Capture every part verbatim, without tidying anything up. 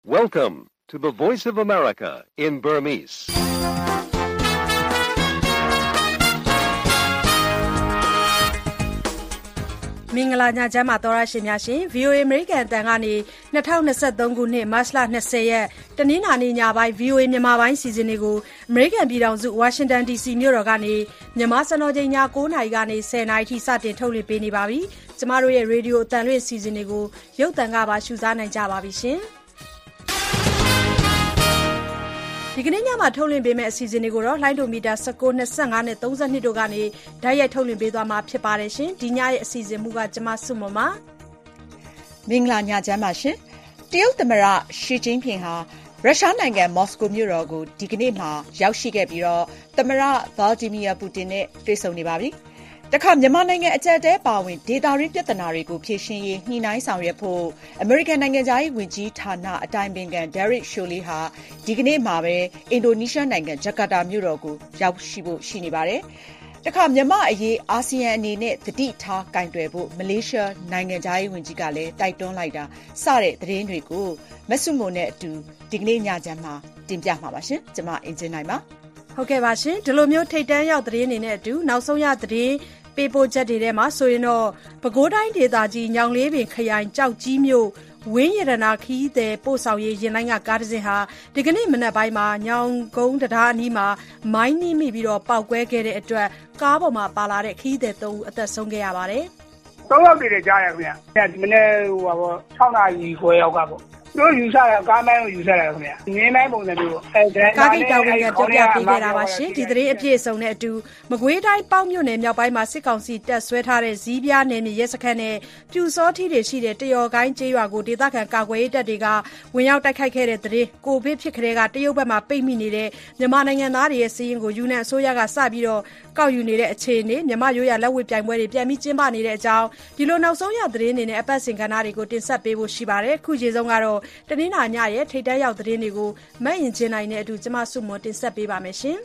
Welcome to the Voice of America in Burmese. ။မင်္ဂလာညချမ်းပါသောရရှင်များရှင် ဗီအိုအေ American အတန်ကနေ၂၀၂၃ခုနှစ်မတ်လ၂၀ရက်တနင်္လာနေ့ညပိုင်း ဗီအိုအေ မြန်မာပိုင်းစီစဉ်တွေကို American ပြည်ထောင်စု Washington ဒီ စီ မြို့တော်ကနေမြန်မာစံတော်ချိန်ည၉နာရီကနေ၁၀နာရီထိစတင်ထုတ်လွှင့်ပေးနေပါပြီ။ကျမတို့ရဲ့ရေဒီယိုအတန်လွှင့်စီစဉ်တွေကိုရုပ်သံကပါရှုစားနိုင်ကြပါပြီရှင်။ဒီကနေ့ညမှာထုတ်လွှင့်ပေးမယ့်အစီအစဉ်တွေကိုတော့လှိုင်းဒိုမီတာ၁၉ ၂၅နဲ့၃၂တို့ကနေဓာတ်ရိုက်ထုတ်လွှင့်ပေးသွားမှာဖြစ်ပါတယ်ရှင်။ဒီညရဲ့အစီအစဉ်မူကကျမစုမမမင်္ဂလာညချမ်းပါရှင်။တရုတ်သမ္မတရှီကျင်းဖျင်ဟာရုရှားနိုင်ငံမော်စကိုမြို့တော်ကိုဒီကနေ့မှာရောက်ရှိခဲ့ပြီးတော့သမ္မတဗလာဒီမီယာပူတင်နဲ့တွေ့ဆုံနေပါပြီ။တခါမြန်မာနိုင်ငံအကြက်တဲပါဝင်ဒေတာရင်းပြဿနာတွေကိုဖြေရှင်းရေးညှိနှိုင်းဆောင်ရွက်ဖို့အမေရိကန်နိုင်ငံသားရေးဝန်ကြီးဌာနအတိုင်ပင်ခံဒဲရစ်ရှိုလီဟာဒီကနေ့မှာပဲအင်ဒိုနီးရှားနိုင်ငံဂျကာတာမြို့တော်ကိုရောက်ရှိဖို့ရှိနေပါတယ်။တခါမြန်မာအရေးအာဆီယံအနေနဲ့သတိထားကင်တွယ်ဖို့မလေးရှားနိုင်ငံသားရေးဝန်ကြီးကလည်းတိုက်တွန်းလိုက်တာစတဲ့သတင်းတွေကိုမဆုမိုနဲ့အတူဒီကနေ့ညချမ်းမှာတင်ပြမှာပါရှင်။ကျွန်မအင်ဂျင်နိုင်ပါဟုတ်ကဲ့ပါရှင်ဒီလိုမျိုးထိတ်တန်းရောက်သတင်းတွေနဲ့အတူနောက်ဆုံးရသတင်းပေးပို့ချက်တွေထဲမှာဆိုရင်တော့ပဲခူးတိုင်းဒေသကြီးညောင်လေးပင်ခရိုင်ကြောက်ကြီးမြို့ဝင်းရတနာခီးတဲ့ပို့ဆောင်ရေးရင်လိုင်းကကားတစ်စင်းဟာဒီကနေ့မနက်ပိုင်းမှာညောင်ကုန်းတရားအနီးမှာမိုင်းနှိမိပြီးတော့ပောက်ကွဲခဲ့တဲ့အတွက်ကားပေါ်မှာပါလာတဲ့ခီးတဲ့သုံးဦးအသက်ဆုံးခဲ့ရပါတယ်။သုံးယောက်တည်းကြားရခင်ဗျာ။ဒီမနေ့ဟိုပါပေါ့၆နာရီခွဲရောက်ကပေါ့တို့ယူဆတာကားမိုင်းကိုယူဆတာခင်ဗျာငင်းမိုင်းပုံစံမျိုးပေါ့အဲဒါကားကိတ်တော်ဝင်ကကြောက်ပြပေးခဲ့တာပါရှင်ဒီသတင်းအပြည့်အစုံနဲ့အတူမကွေးတိုင်းပေါက်မြို့နယ်မြောက်ပိုင်းမှာစစ်ကောင်စီတပ်ဆွဲထားတဲ့ဇီးပြားနယ်မြေရဲစခန်းနဲ့ပြူစောထီတွေရှိတဲ့တယော်ကိုင်းကျေးရွာကိုဒေသခံကာကွယ်ရေးတပ်တွေကဝင်ရောက်တိုက်ခိုက်ခဲ့တဲ့သတင်းကိုဗစ်ဖြစ်ခဲ့တဲ့ကတရုတ်ဘက်မှာပိတ်မိနေတဲ့မြန်မာနိုင်ငံသားတွေရဲ့စီးရင်ကိုယူနန်အစိုးရကစပြီးတော့ကောက်ယူနေတဲ့အခြေအနေမြန်မာရိုးရလက်ဝဲပြိုင်ပွဲတွေပြန်ပြီးကျင်းပနေတဲ့အကြောင်းဒီလိုနောက်ဆုံးရသတင်းတွေနဲ့အပတ်စဉ်ကဏ္ဍတွေကိုတင်ဆက်ပေးဖို့ရှိပါတယ်ခုချိန်ဆုံးကတော့တနင်္လာညရဲ့ထိတ်တန်းရောက်သတင်းတွေကိုမတ်ရင်ချင်းနိုင်တဲ့အတူကျမစုမွန်တင်ဆက်ပေးပါမယ်ရှင်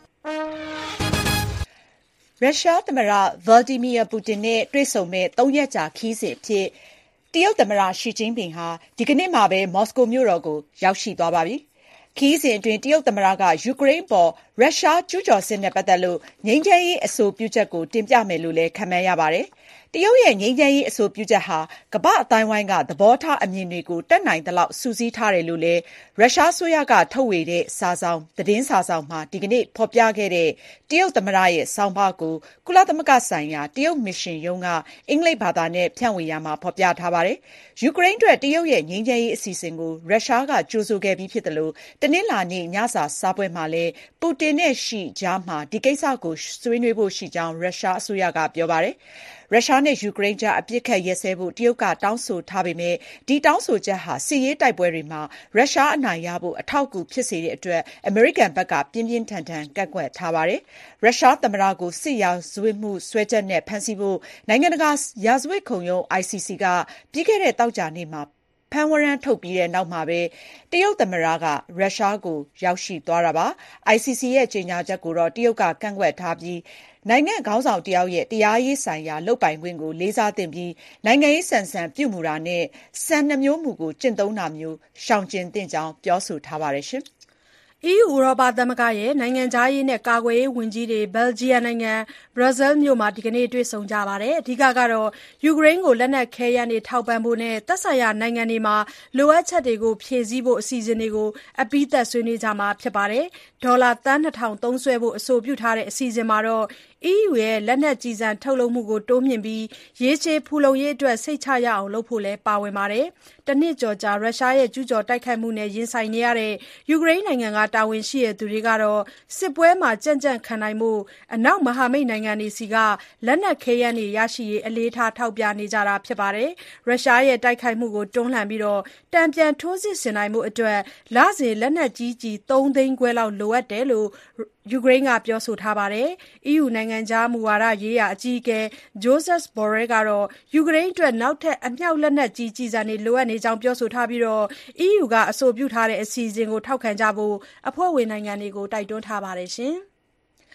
။ရုရှားသမ္မတဗလာဒီမီယာပူတင်နဲ့တွေ့ဆုံမဲ့၃ရက်ကြာခီးစဉ်အဖြစ်တရုတ်သမ္မတရှီကျင်းပင်ဟာဒီကနေ့မှာပဲမော်စကိုမြို့တော်ကိုရောက်ရှိသွားပါပြီ။ခီးစဉ်အတွင်းတရုတ်သမ္မတကယူကရိန်းပေါ်ရုရှားကျူးကျော်စစ်နဲ့ပတ်သက်လို့ငြိမ်းချမ်းရေးအဆိုပြုချက်ကိုတင်ပြမယ်လို့လည်းခန့်မှန်းရပါတယ်။တရုတ်ရဲ့ငြိမ်းချမ်းရေးအဆိုပြုချက်ဟာကမ္ဘာအသိုင်းအဝိုင်းကသဘောထားအမြင်တွေကိုတတ်နိုင်သလောက်စုစည်းထားတယ်လို့လည်းရုရှားအစိုးရကထုတ်ဝေတဲ့စာဆောင်သတင်းစာဆောင်မှာဒီကနေ့ဖော်ပြခဲ့တဲ့တရုတ်သမ္မတရဲ့ဆောင်းပါးကိုကုလသမဂ္ဂဆိုင်ရာတရုတ်မစ်ရှင်ရုံးကအင်္ဂလိပ်ဘာသာနဲ့ဖြန့်ဝေရမှာဖော်ပြထားပါတယ်။ယူကရိန်းအတွက်တရုတ်ရဲ့ငြိမ်းချမ်းရေးအစီအစဉ်ကိုရုရှားကကြိုဆိုခဲ့ပြီးဖြစ်တယ်လို့တနင်္လာနေ့ညစာစားပွဲမှာလည်းပူတင်နဲ့ရှီကြားမှာဒီကိစ္စကိုဆွေးနွေးဖို့ရှိကြောင်းရုရှားအစိုးရကပြောပါတယ်။ရုရှားနဲ့ယူကရိန်းကြားအပစ်အခတ်ရပ်စဲဖို့တရုတ်ကတောင်းဆိုထားပေမဲ့ဒီတောင်းဆိုချက်ဟာစစ်ရေးတိုက်ပွဲတွေမှာရုရှားအနိုင်ရဖို့အထောက်အကူဖြစ်စေတဲ့အတွက်အမေရိကန်ဘက်ကပြင်းပြင်းထန်ထန်ကန့်ကွက်ထားပါတယ်။ရုရှားသမ္မတကိုစစ်ရာဇဝတ်မှုစွဲချက်နဲ့ဖမ်းဆီးဖို့နိုင်ငံတကာရာဇဝတ်ခုံရုံး အိုင် စီ စီ ကပြီးခဲ့တဲ့သောကြာနေ့မှာဖမ်းဝရမ်းထုတ်ပြီးတဲ့နောက်မှာပဲတရုတ်သမ္မတကရုရှားကိုရောက်ရှိသွားတာပါ။ အိုင် စီ စီ ရဲ့ကြေညာချက်ကိုတော့တရုတ်ကကန့်ကွက်ထားပြီးနိုင်ငံခေါင်းဆောင်တယောက်ရဲ့တရားရေးဆိုင်ရာလုပ်ပိုင်ခွင့်ကိုလေးစားသင့်ပြီးနိုင်ငံရေးဆန်ဆန်ပြုမှုတာနဲ့စံနှမျိုးမှုကိုကျင့်သုံးတာမျိုးရှောင်ကျဉ်သင့်ကြောင်းပြောဆိုထားပါတယ်ရှင်။အီးယူဥရောပသမဂ္ဂရဲ့နိုင်ငံခြားရေးနဲ့ကာကွယ်ရေးဝန်ကြီးတွေဘယ်လ်ဂျီယံနိုင်ငံဘရပ်ဆဲလ်မြို့မှာဒီကနေ့တွေ့ဆုံကြပါတယ်။အဓိကကတော့ယူကရိန်းကိုလက်နက်ခဲယမ်းတွေထောက်ပံ့ဖို့နဲ့သက်ဆိုင်ရာနိုင်ငံတွေမှာလိုအပ်ချက်တွေကိုဖြည့်ဆည်းဖို့အစီအစဉ်တွေကိုအပြီးသတ်ဆွေးနွေးကြမှာဖြစ်ပါတယ်။ဒေါ်လာသန်းနှစ်ထောင်သုံးစွဲဖို့အဆိုပြုထားတဲ့အစီအစဉ်မှာတော့အီးယူရဲ့လက်နက်ကျည်ဆံထုတ်လုပ်မှုကိုတိုးမြှင့်ပြီးရေရှည်ဖူလုံရေးအတွက်စိတ်ချရအောင်လုပ်ဖို့လည်းပါဝင်ပါတယ်။တနှစ်ကျော်ကြာရုရှားရဲ့ကျူးကျော်တိုက်ခိုက်မှုနဲ့ရင်ဆိုင်နေရတဲ့ယူကရိန်းနိုင်ငံကတာဝန်ရှိတဲ့သူတွေကတော့စစ်ပွဲမှာကြံ့ကြံ့ခံနိုင်မှုအနောက်မဟာမိတ်နိုင်ငံတွေစီကလက်နက်ခဲယမ်းတွေရရှိရေးအလေးထားထောက်ပြနေကြတာဖြစ်ပါတယ်။ရုရှားရဲ့တိုက်ခိုက်မှုကိုတွန်းလှန်ပြီးတော့တံပြန်ထိုးစစ်ဆင်နိုင်မှုအတွက်လစဉ်လက်နက်ကြီးကြီးသုံးသိန်းခွဲလောက်လိုအပ်တယ်လို့ယူကရိန်းကပြောဆိုထားပါတယ်။ အီးယူနိုင်ငံခြားမူဝါဒရေးရာအကြီးအကဲ Josep Borrell ကတော့ယူကရိန်းအတွက်နောက်ထပ်အမြောက်လက်နက်ကြီးကျည်ဆံတွေလိုအပ်နေကြောင်းပြောဆိုထားပြီးတော့ အီးယူကအဆိုပြုထားတဲ့အစီအစဉ်ကိုထောက်ခံကြဖို့အဖွဲ့ဝင်နိုင်ငံတွေကိုတိုက်တွန်းထားပါတယ်ရှင်။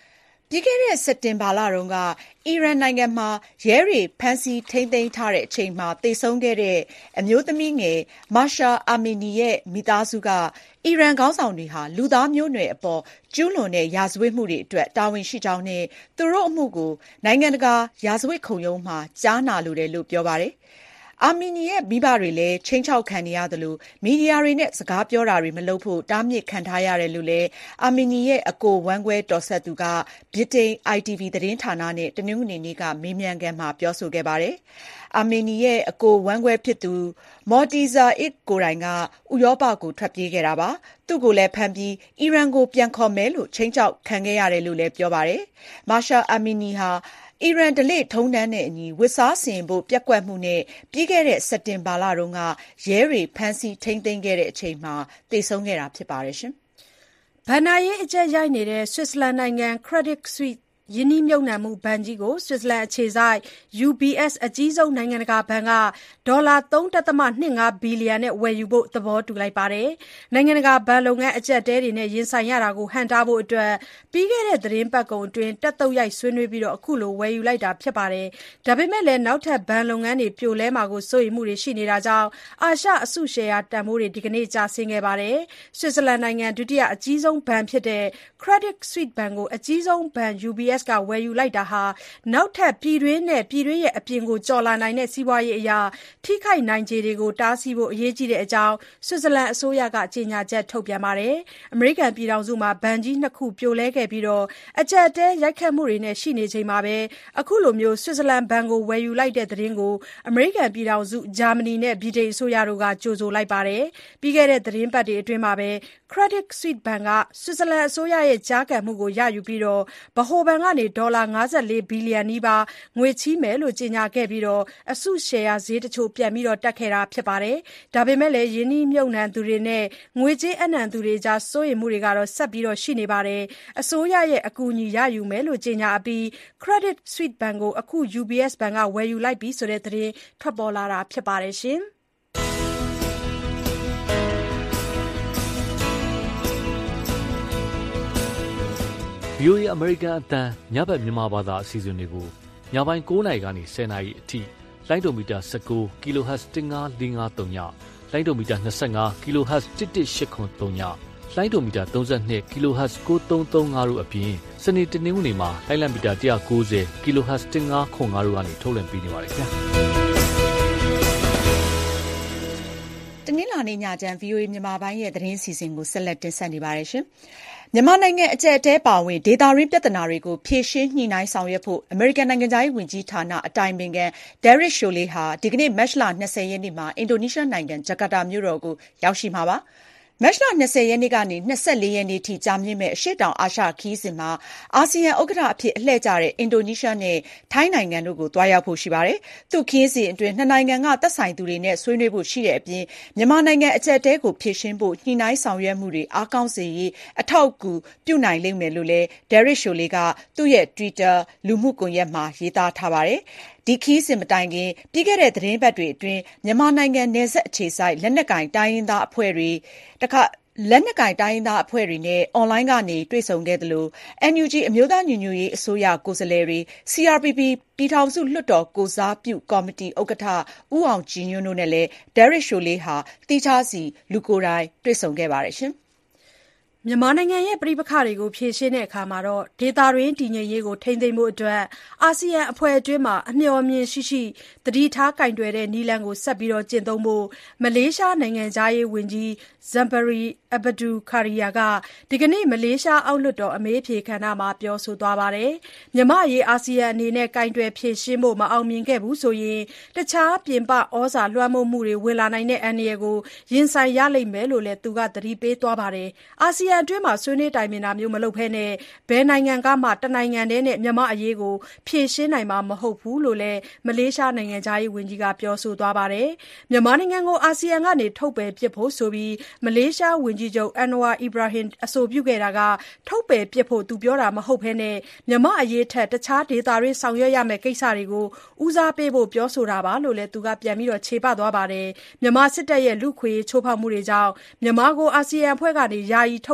ပြီးခဲ့တဲ့စက်တင်ဘာလတုန်းကအီရန်နိုင်ငံမှာရဲတွေဖမ်းဆီးထိန်းသိမ်းထားတဲ့အချိန်မှာသေဆုံးခဲ့တဲ့အမျိုးသမီးငယ်မာရှာအာမီနီရဲ့မိသားစုကအီရန်ခေါင်းဆောင်တွေဟာလူသားမျိုးနွယ်အပေါ်ကျူးလွန်တဲ့ရာဇဝတ်မှုတွေအတွက်တာဝန်ရှိကြောင်းနဲ့သူတို့အမှုကိုနိုင်ငံတကာရာဇဝတ်ခုံရုံးမှာကြားနာလိုတယ်လို့ပြောပါတယ်အာမီနီရဲ့မိဘတွေလည်းချိန်ချောက်ခံနေရသလိုမီဒီယာတွေနဲ့စကားပြောတာတွေမလုပ်ဖို့တားမြစ်ခံထားရတယ်လို့လည်းအာမီနီရဲ့အကိုဝမ်းကွဲတော်ဆက်သူကဗြိတိန် အိုင် တီ ဗီ သတင်းဌာနနဲ့တနင်္ဂနွေနေ့ကမေးမြန်းခန်းမှာပြောဆိုခဲ့ပါတယ်။အာမီနီရဲ့အကိုဝမ်းကွဲဖြစ်သူမော်တီဇာအစ်ကိုယ်တိုင်ကဥရောပကိုထွက်ပြေးခဲ့တာပါ။သူ့ကိုလည်းဖမ်းပြီးအီရန်ကိုပြန်ခေါ်မယ်လို့ချိန်ချောက်ခံခဲ့ရတယ်လို့လည်းပြောပါတယ်။မာရှာအာမီနီဟာအီရန်ဓလေ့ထုံးတမ်းနဲ့အညီဝတ်စားဆင်ဖို့ပျက်ကွက်မှုနဲ့ပြီးခဲ့တဲ့စက်တင်ဘာလတုန်းကရဲတွေဖမ်းဆီးထိန်းသိမ်းခဲ့တဲ့အချိန်မှာသေဆုံးခဲ့တာဖြစ်ပါတယ်ရှင်။ဘဏ္ဍာရေးအကျပ်ရိုက်နေတဲ့ဆွစ်ဇာလန်နိုင်ငံ Credit Suisse ရင်းနှီးမြှုပ်နှံမှုဘဏ်ကြီးကိုဆွစ်ဇာလန်အခြေစိုက် ယူ ဘီ အက်စ် အကြီးဆုံးနိုင်ငံတကာဘဏ်ကဒေါ်လာ သုံးဒသမ၂၅ ဘီလီယံနဲ့ဝယ်ယူဖို့သဘောတူလိုက်ပါတယ်။နိုင်ငံတကာဘဏ်လုပ်ငန်းအကျပ်အတည်းတွေနဲ့ရင်ဆိုင်ရတာကိုဟန့်တားဖို့အတွက်ပြီးခဲ့တဲ့သီတင်းပတ်ကုန်အတွင်းတက်သုတ်ရိုက်ဆွေးနွေးပြီးအခုလိုဝယ်ယူလိုက်တာဖြစ်ပါတယ်။ဒါပေမဲ့လည်းနောက်ထပ်ဘဏ်လုပ်ငန်းတွေပြိုလဲမှာကိုစိုးရိမ်မှုတွေရှိနေတာကြောင့်အာရှအစုရှယ်ယာတန်ဖိုးတွေဒီကနေ့ကျဆင်းခဲ့ပါတယ်။ဆွစ်ဇာလန်နိုင်ငံဒုတိယအကြီးဆုံးဘဏ်ဖြစ်တဲ့ Credit Suisse ဘဏ်ကိုအကြီးဆုံးဘဏ် ယူ ဘီ အက်စ် ကဝယ်ယူလိုက်တာဟာနောက်ထပ်ပြည်တွင်းနဲ့ပြည်တွင်းရဲ့အပြင်ကိုကျော်လာနိုင်တဲ့စီးပွားရေးအရာထိခိုက်နိုင်ခြေတွေကိုတားဆီးဖို့အရေးကြီးတဲ့အကြောင်းဆွစ်ဇာလန်အစိုးရကကြေညာချက်ထုတ်ပြန်ပါတယ်။အမေရိကန်ပြည်ထောင်စုမှာဘဏ်ကြီးနှစ်ခုပြိုလဲခဲ့ပြီးတော့အကျပ်အတည်းရိုက်ခတ်မှုတွေနဲ့ရှိနေချိန်မှာပဲအခုလိုမျိုးဆွစ်ဇာလန်ဘဏ်ကိုဝယ်ယူလိုက်တဲ့သတင်းကိုအမေရိကန်ပြည်ထောင်စုဂျာမနီနဲ့ဗြိတိန်အစိုးရတို့ကကြိုဆိုလိုက်ပါတယ်။ပြီးခဲ့တဲ့သတင်းပတ်တွေအတွင်းမှာပဲ Credit Suisse ဘဏ်ကဆွစ်ဇာလန်အစိုးရရဲ့ကြားခံမှုကိုရယူပြီးတော့ဗဟိုဘဏ်ကနေဒေါ်လာ၅၄ဘီလီယံနီးပါးငွေချေးမယ်လို့ကြေညာခဲ့ပြီးတော့အစုရှယ်ယာဈေးတချို့ပြန်ပြီးတော့တက်ခဲ့တာဖြစ်ပါတယ်။ဒါပေမဲ့လည်းယင်းနှိမ့်မြုပ်နှံသူတွေနဲ့ငွေကြေးအနှံသူတွေကြားစိုးရိမ်မှုတွေကတော့ဆက်ပြီးတော့ရှိနေပါတယ်။အစိုးရရဲ့အကူအညီရယူမယ်လို့ကြေညာအပြီး Credit Suisse ဘဏ်ကိုအခု ယူ ဘီ အက်စ် ဘဏ်ကဝယ်ယူလိုက်ပြီဆိုတဲ့သတင်းထွက်ပေါ်လာတာဖြစ်ပါတယ်ရှင်။ဗီအိုအေ အမေရိကန်အသံညဘက်မြန်မာဘာသာအစီအစဉ်တွေကိုညပိုင်း၉နာရီကနေ၁၀နာရီအထိလိုင်းဒိုမီတာ၁၉ kHz ၁၅၄၅၃ညလိုင်းဒိုမီတာ၂၅ kHz ၁၁၈၇၃ညလိုင်းဒိုမီတာ၃၂ kHz ၉၃၃၅တို့အပြင်စနေတနင်္ဂနွေမှာလိုင်းလံမီတာ၁၉၀ kHz ၁၅ခွန်၅တို့ကနေထုတ်လွှင့်ပေးနေပါတယ်ခင်ဗျာတနင်္လာနေ့ညချမ်း ဗီအိုအေမြန်မာပိုင်းရဲ့သတင်းစီစဉ်ကိုဆက်လက်တင်ဆက်နေပါတယ်ရှင်မြန်မာနိုင်ငံအကျပ်အတည်းပါဝင်ဒေသရင်းပြဿနာတွေကိုဖြေရှင်းညှိနှိုင်းဆောင်ရွက်ဖို့အမေရိကန်နိုင်ငံသားရေးဝန်ကြီးဌာနအတိုင်ပင်ခံ Derek Chollet ဟာဒီကနေ့မတ်လ၂၀ရက်နေ့မှာအင်ဒိုနီးရှားနိုင်ငံဂျကာတာမြို့တော်ကိုရောက်ရှိမှာပါ။မတ်လ၂၀ရက်နေ့ကနေ၂၄ရက်နေ့ထိကြာမြင့်မဲ့အရှေ့တောင်အာရှခရီးစဉ်မှာအာဆီယံဥက္ကဋ္ဌအဖြစ်အလှည့်ကျတဲ့အင်ဒိုနီးရှားနဲ့ထိုင်းနိုင်ငံတို့ကိုသွားရောက်ဖို့ရှိပါတယ်။သူ့ခရီးစဉ်အတွင်းနှစ်နိုင်ငံကသက်ဆိုင်သူတွေနဲ့ဆွေးနွေးဖို့ရှိတဲ့အပြင်မြန်မာနိုင်ငံအကျပ်အတည်းကိုဖြေရှင်းဖို့ညှိနှိုင်းဆောင်ရွက်မှုတွေအားကောင်းစေရေးအထောက်အကူပြုနိုင်လိမ့်မယ်လို့လည်း Derek Chollet ကသူ့ရဲ့ Twitter လူမှုကွန်ရက်မှာရေးသားထားပါတယ်။ဒီခရီးစဉ်မတိုင်ခင်ပြီးခဲ့တဲ့သတင်းပတ်တွေအတွင်းမြန်မာနိုင်ငံနယ်စပ်အခြေစိုက်လက်နက်ကင်တိုင်းရင်းသားအဖွဲ့တွေတခါလက်နက်ကင်တိုင်းရင်းသားအဖွဲ့တွေနဲ့အွန်လိုင်းကနေတွေ့ဆုံခဲ့သလို အန် ယူ ဂျီ အမျိုးသားညီညွတ်ရေးအစိုးရကိုယ်စားလှယ်တွေ စီ အာർ ပီ ပီ ပြည်ထောင်စုလွှတ်တော်ကိုယ်စားပြုကော်မတီဥက္ကဋ္ဌဦးအောင်ကြည်ညွန့်တို့နဲ့လည်း Derek Chollet ဟာသီးခြားစီလူကိုယ်တိုင်တွေ့ဆုံခဲ့ပါတယ်ရှင်မြန်မာနိုင်ငံရဲ့ပဋိပက္ခတွေကိုဖြေရှင်းတဲ့အခါမှာဒေသတွင်းတည်ငြိမ်ရေးကိုထိန်းသိမ်းဖို့အတွက်အာဆီယံအဖွဲ့အတွင်းမှာအမျှော်အမြင်ရှိရှိသတိထားကိုင်တွယ်တဲ့နည်းလမ်းကိုဆက်ပြီးကျင့်သုံးဖို့မလေးရှားနိုင်ငံခြားရေးဝန်ကြီး Zambry Abdul Khadia ကဒီကနေ့မလေးရှားအောက်လွှတ်တော်အမေးအဖြေကဏ္ဍမှာပြောဆိုသွားပါတယ်။မြန်မာ့အရေးအာဆီယံအနေနဲ့ကိုင်တွယ်ဖြေရှင်းဖို့မအောင်မြင်ခဲ့ဘူးဆိုရင်တခြားပြင်ပဩဇာလွှမ်းမိုးမှုတွေဝင်လာနိုင်တဲ့အန္တရာယ်ကိုရင်ဆိုင်ရလိမ့်မယ်လို့လည်းသူကသတိပေးသွားပါတယ်။အာဆီယံအတွင်းမှာဆွေးနွေးတိုင်ပင်တာမျိုးမလုပ်ဘဲနဲ့ဘယ်နိုင်ငံကမှတနိုင်ငံတည်းနဲ့မြန်မာအရေးကိုဖြေရှင်းနိုင်မှာမဟုတ်ဘူးလို့လည်းမလေးရှားနိုင်ငံခြားရေးဝန်ကြီးကပြောဆိုသွားပါတယ်။မြန်မာနိုင်ငံကိုအာဆီယံကနေထုတ်ပယ်ပစ်ဖို့ဆိုပြီးမလေးရှားဝန်ကြီးချုပ် Anwar Ibrahim အဆိုပြုခဲ့တာကထုတ်ပယ်ပစ်ဖို့သူပြောတာမဟုတ်ဘဲနဲ့မြန်မာအရေးထက်တခြားဒေသတွင်းဆောင်ရွက်ရမယ့်ကိစ္စတွေကိုဦးစားပေးဖို့ပြောဆိုတာပါလို့လည်းသူကပြန်ပြီးခြေပသွားပါတယ်။မြန်မာစစ်တပ်ရဲ့လူခွေချိုးဖောက်မှုတွေကြောင့်မြန်မာကိုအာဆီယံအဖွဲ့ကနေယာယီထုတ်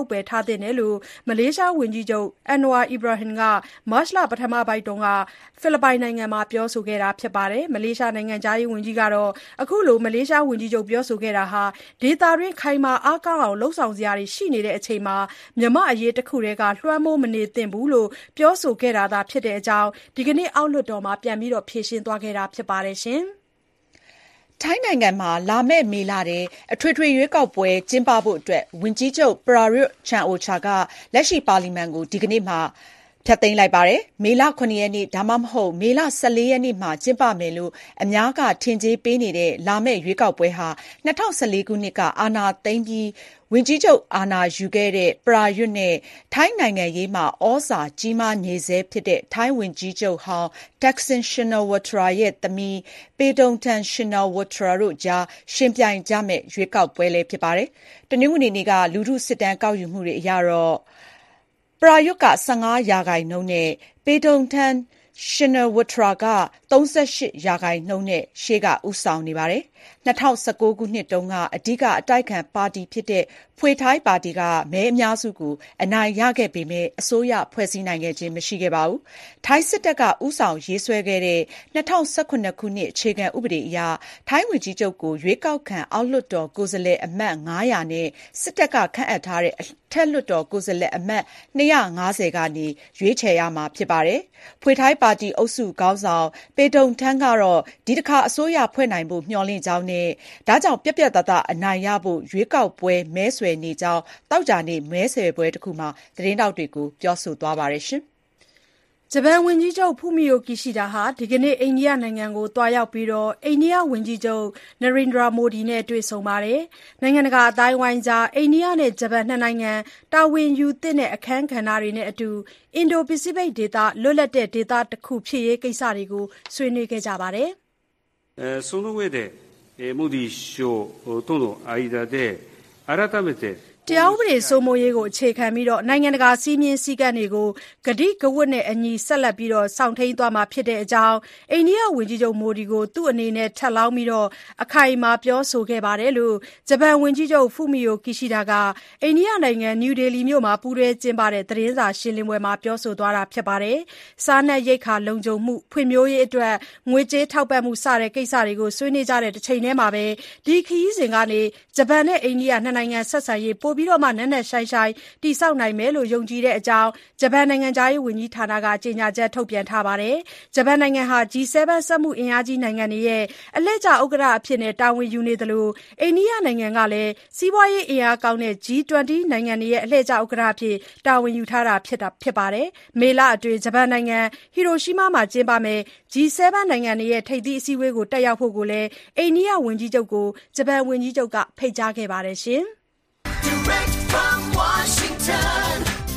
ပယ်ထားသင့်တယ်လို့မလေးရှားဝန်ကြီးချုပ် Anwar Ibrahim ကမတ်လပထမပိုင်းတုန်းကဖိလစ်ပိုင်နိုင်ငံမှာပြောဆိုခဲ့တာဖြစ်ပါတယ်။မလေးရှားနိုင်ငံခြားရေးဝန်ကြီးကတော့အခုလိုမလေးရှားဝန်ကြီးချုပ်ပြောဆိုခဲ့တာဟာဒေသတွင်းခိုင်မာအားကောင်းအောင်လှုံ့ဆော်စရာတွေရှိနေတဲ့အချိန်မှာမြန်မာအရေးတစ်ခုတည်းကလွှမ်းမိုးမနေသင့်ဘူးလို့ပြောဆိုခဲ့တာသာဖြစ်တဲ့အကြောင်းဒီကနေ့အောက်လွှတ်တော်မှာပြန်ပြီးဖြေရှင်းသွားခဲ့တာဖြစ်ပါတယ်ရှင်။ထိုင်းနိုင်ငံမှာလာမယ့်မေလထဲအထွေထွေရွေးကောက်ပွဲကျင်းပဖို့အတွက်ဝန်ကြီးချုပ် Prayut Chan-o-cha ကလက်ရှိပါလီမန်ကိုဒီကနေ့မှာဖျက်သိမ်းလိုက်ပါတယ်။မေလခုနှစ်ရက်နေ့ဒါမှမဟုတ်မေလဆယ့်လေးရက်နေ့မှာကျင်းပမယ်လို့အများကထင်ကြေးပေးနေတဲ့လာမယ့်ရွေးကောက်ပွဲဟာ၂၀၁၄ခုနှစ်ကအာဏာသိမ်းပြီးဝန်ကြီးချုပ်အာဏာယူခဲ့တဲ့ပရာရွတ်နဲ့ထိုင်းနိုင်ငံရေးမှာဩဇာကြီးမားနေဆဲဖြစ်တဲ့ထိုင်းဝန်ကြီးချုပ်ဟောင်း Thaksin Shinawatra ရဲ့သမီး Paetongtarn Shinawatra တို့ကြားယှဉ်ပြိုင်ကြမယ့်ရွေးကောက်ပွဲလည်းဖြစ်ပါတယ်။တနင်္ဂနွေနေ့ကလူထုစစ်တမ်းကောက်ယူမှုတွေအရတော့ပရာရွတ်က၁၅ရာခိုင်နှုန်းနဲ့ Paetongtarn Shinawatra က၃၈ရာခိုင်နှုန်းနဲ့ရှေ့ကဦးဆောင်နေပါတယ်။၂၀၁၉ခုနှစ်တုန်းကအဓိကအတိုက်အခံပါတီဖြစ်တဲ့ဖွေထိုင်းပါတီကမဲအများစုကိုအနိုင်ရခဲ့ပေမဲ့အစိုးရဖွဲ့စည်းနိုင်ခဲ့ခြင်းမရှိခဲ့ပါဘူး။ထိုင်းစစ်တပ်ကဦးဆောင်ရေးဆွဲခဲ့တဲ့၂၀၁၇ခုနှစ်အခြေခံဥပဒေအရထိုင်းဝန်ကြီးချုပ်ကိုရွေးကောက်ခံအောက်လွှတ်တော်ကိုယ်စားလှယ်အမတ်၅၀၀နဲ့စစ်တပ်ကခန့်အပ်ထားတဲ့အထက်လွှတ်တော်ကိုယ်စားလှယ်အမတ်၂၅၀ကနေရွေးချယ်ရမှာဖြစ်ပါတယ်။ဖွေထိုင်းပါတီအုပ်စုခေါင်းဆောင်ပေတုံထန်းကတော့ဒီတစ်ခါအစိုးရဖွဲ့နိုင်ဖို့မျှော်လင့်ကြောင်းနဲ့ဒါကြောင့်ပြတ်ပြတ်သားသားအနိုင်ရဖို့ရွေးကောက်ပွဲမဲဆွယ်နေကြောင်းသောကြာနေ့မဲဆွယ်ပွဲတစ်ခုမှာသတင်းတောက်တွေကိုပြောဆိုသွားပါတယ်ရှင်။ဂျပန်ဝန်ကြီးချုပ်ဖူမီယိုကီရှိဒါဟာဒီကနေ့အိန္ဒိယနိုင်ငံကိုတွားရောက်ပြီးအိန္ဒိယဝန်ကြီးချုပ်နရိန္ဒြာမိုဒီနဲ့တွေ့ဆုံပါတယ်။နိုင်ငံတကာအသိုင်းအဝိုင်းကြားအိန္ဒိယနဲ့ဂျပန်နှစ်နိုင်ငံတာဝန်ယူသင့်တဲ့အခန်းကဏ္ဍတွေနဲ့အတူအင်ဒိုပစိဖိတ်ဒေသလွတ်လပ်တဲ့ဒေသတစ်ခုဖြစ်ရေးကိစ္စတွေကိုဆွေးနွေးခဲ့ကြပါတယ်။えその上でモディ首相との間で改めてတရားဥပဒေစိုးမိုးရေးကိုအခြေခံပြီးနိုင်ငံတကာစည်းမျဉ်းစည်းကမ်းတွေကိုကတိကဝတ်နဲ့အညီဆက်လက်ပြီးစောင့်ထိန်းသွားမှာဖြစ်တဲ့အကြောင်းအိန္ဒိယဝန်ကြီးချုပ်မိုဒီကိုသူ့အနေနဲ့ထပ်လောင်းပြီးအခိုင်အမာပြောဆိုခဲ့ပါတယ်လို့ဂျပန်ဝန်ကြီးချုပ်ဖူမီယိုကီရှိဒါကအိန္ဒိယနိုင်ငံနယူးဒေလီမြို့မှာပူးတွဲကျင်းပတဲ့သတင်းစာရှင်းလင်းပွဲမှာပြောဆိုသွားတာဖြစ်ပါတယ်။စားနပ်ရိက္ခာလုံခြုံမှုဖွံ့ဖြိုးရေးအတွက်ငွေကြေးထောက်ပံ့မှုစတဲ့ကိစ္စတွေကိုဆွေးနွေးကြတဲ့တစ်ချိန်တည်းမှာပဲဒီခရီးစဉ်ကနေဂျပန်နဲ့အိန္ဒိယနှစ်နိုင်ငံဆက်ဆံရေးပိုပြီးတော့မှနက်နက်ရှိုင်းရှိုင်းတည်ဆောက်နိုင်မယ်လို့ယုံကြည်တဲ့အကြောင်းဂျပန်နိုင်ငံသားရေးဝန်ကြီးဌာနကကြေညာချက်ထုတ်ပြန်ထားပါတယ်။ဂျပန်နိုင်ငံဟာ ဂျီ ဆဲဗန် စက်မှုအင်အားကြီးနိုင်ငံတွေရဲ့အလှည့်ကျဥက္ကဋ္ဌအဖြစ်နဲ့တာဝန်ယူနေသလိုအိန္ဒိယနိုင်ငံကလည်းစီးပွားရေးအင်အားကောင်းတဲ့ ဂျီ ၂၀ နိုင်ငံတွေရဲ့အလှည့်ကျဥက္ကဋ္ဌအဖြစ်တာဝန်ယူထားတာဖြစ်တာဖြစ်ပါတယ်။မေလအတွင်းဂျပန်နိုင်ငံဟီရိုရှီးမားမှာကျင်းပမယ် ဂျီ ဆဲဗန် နိုင်ငံတွေရဲ့ထိပ်သီးအစည်းအဝေးကိုတက်ရောက်ဖို့ကိုလည်းအိန္ဒိယဝန်ကြီးချုပ်ကိုဂျပန်ဝန်ကြီးချုပ်ကဖိတ်ကြားခဲ့ပါတယ်ရှင်။ Direct from Washington,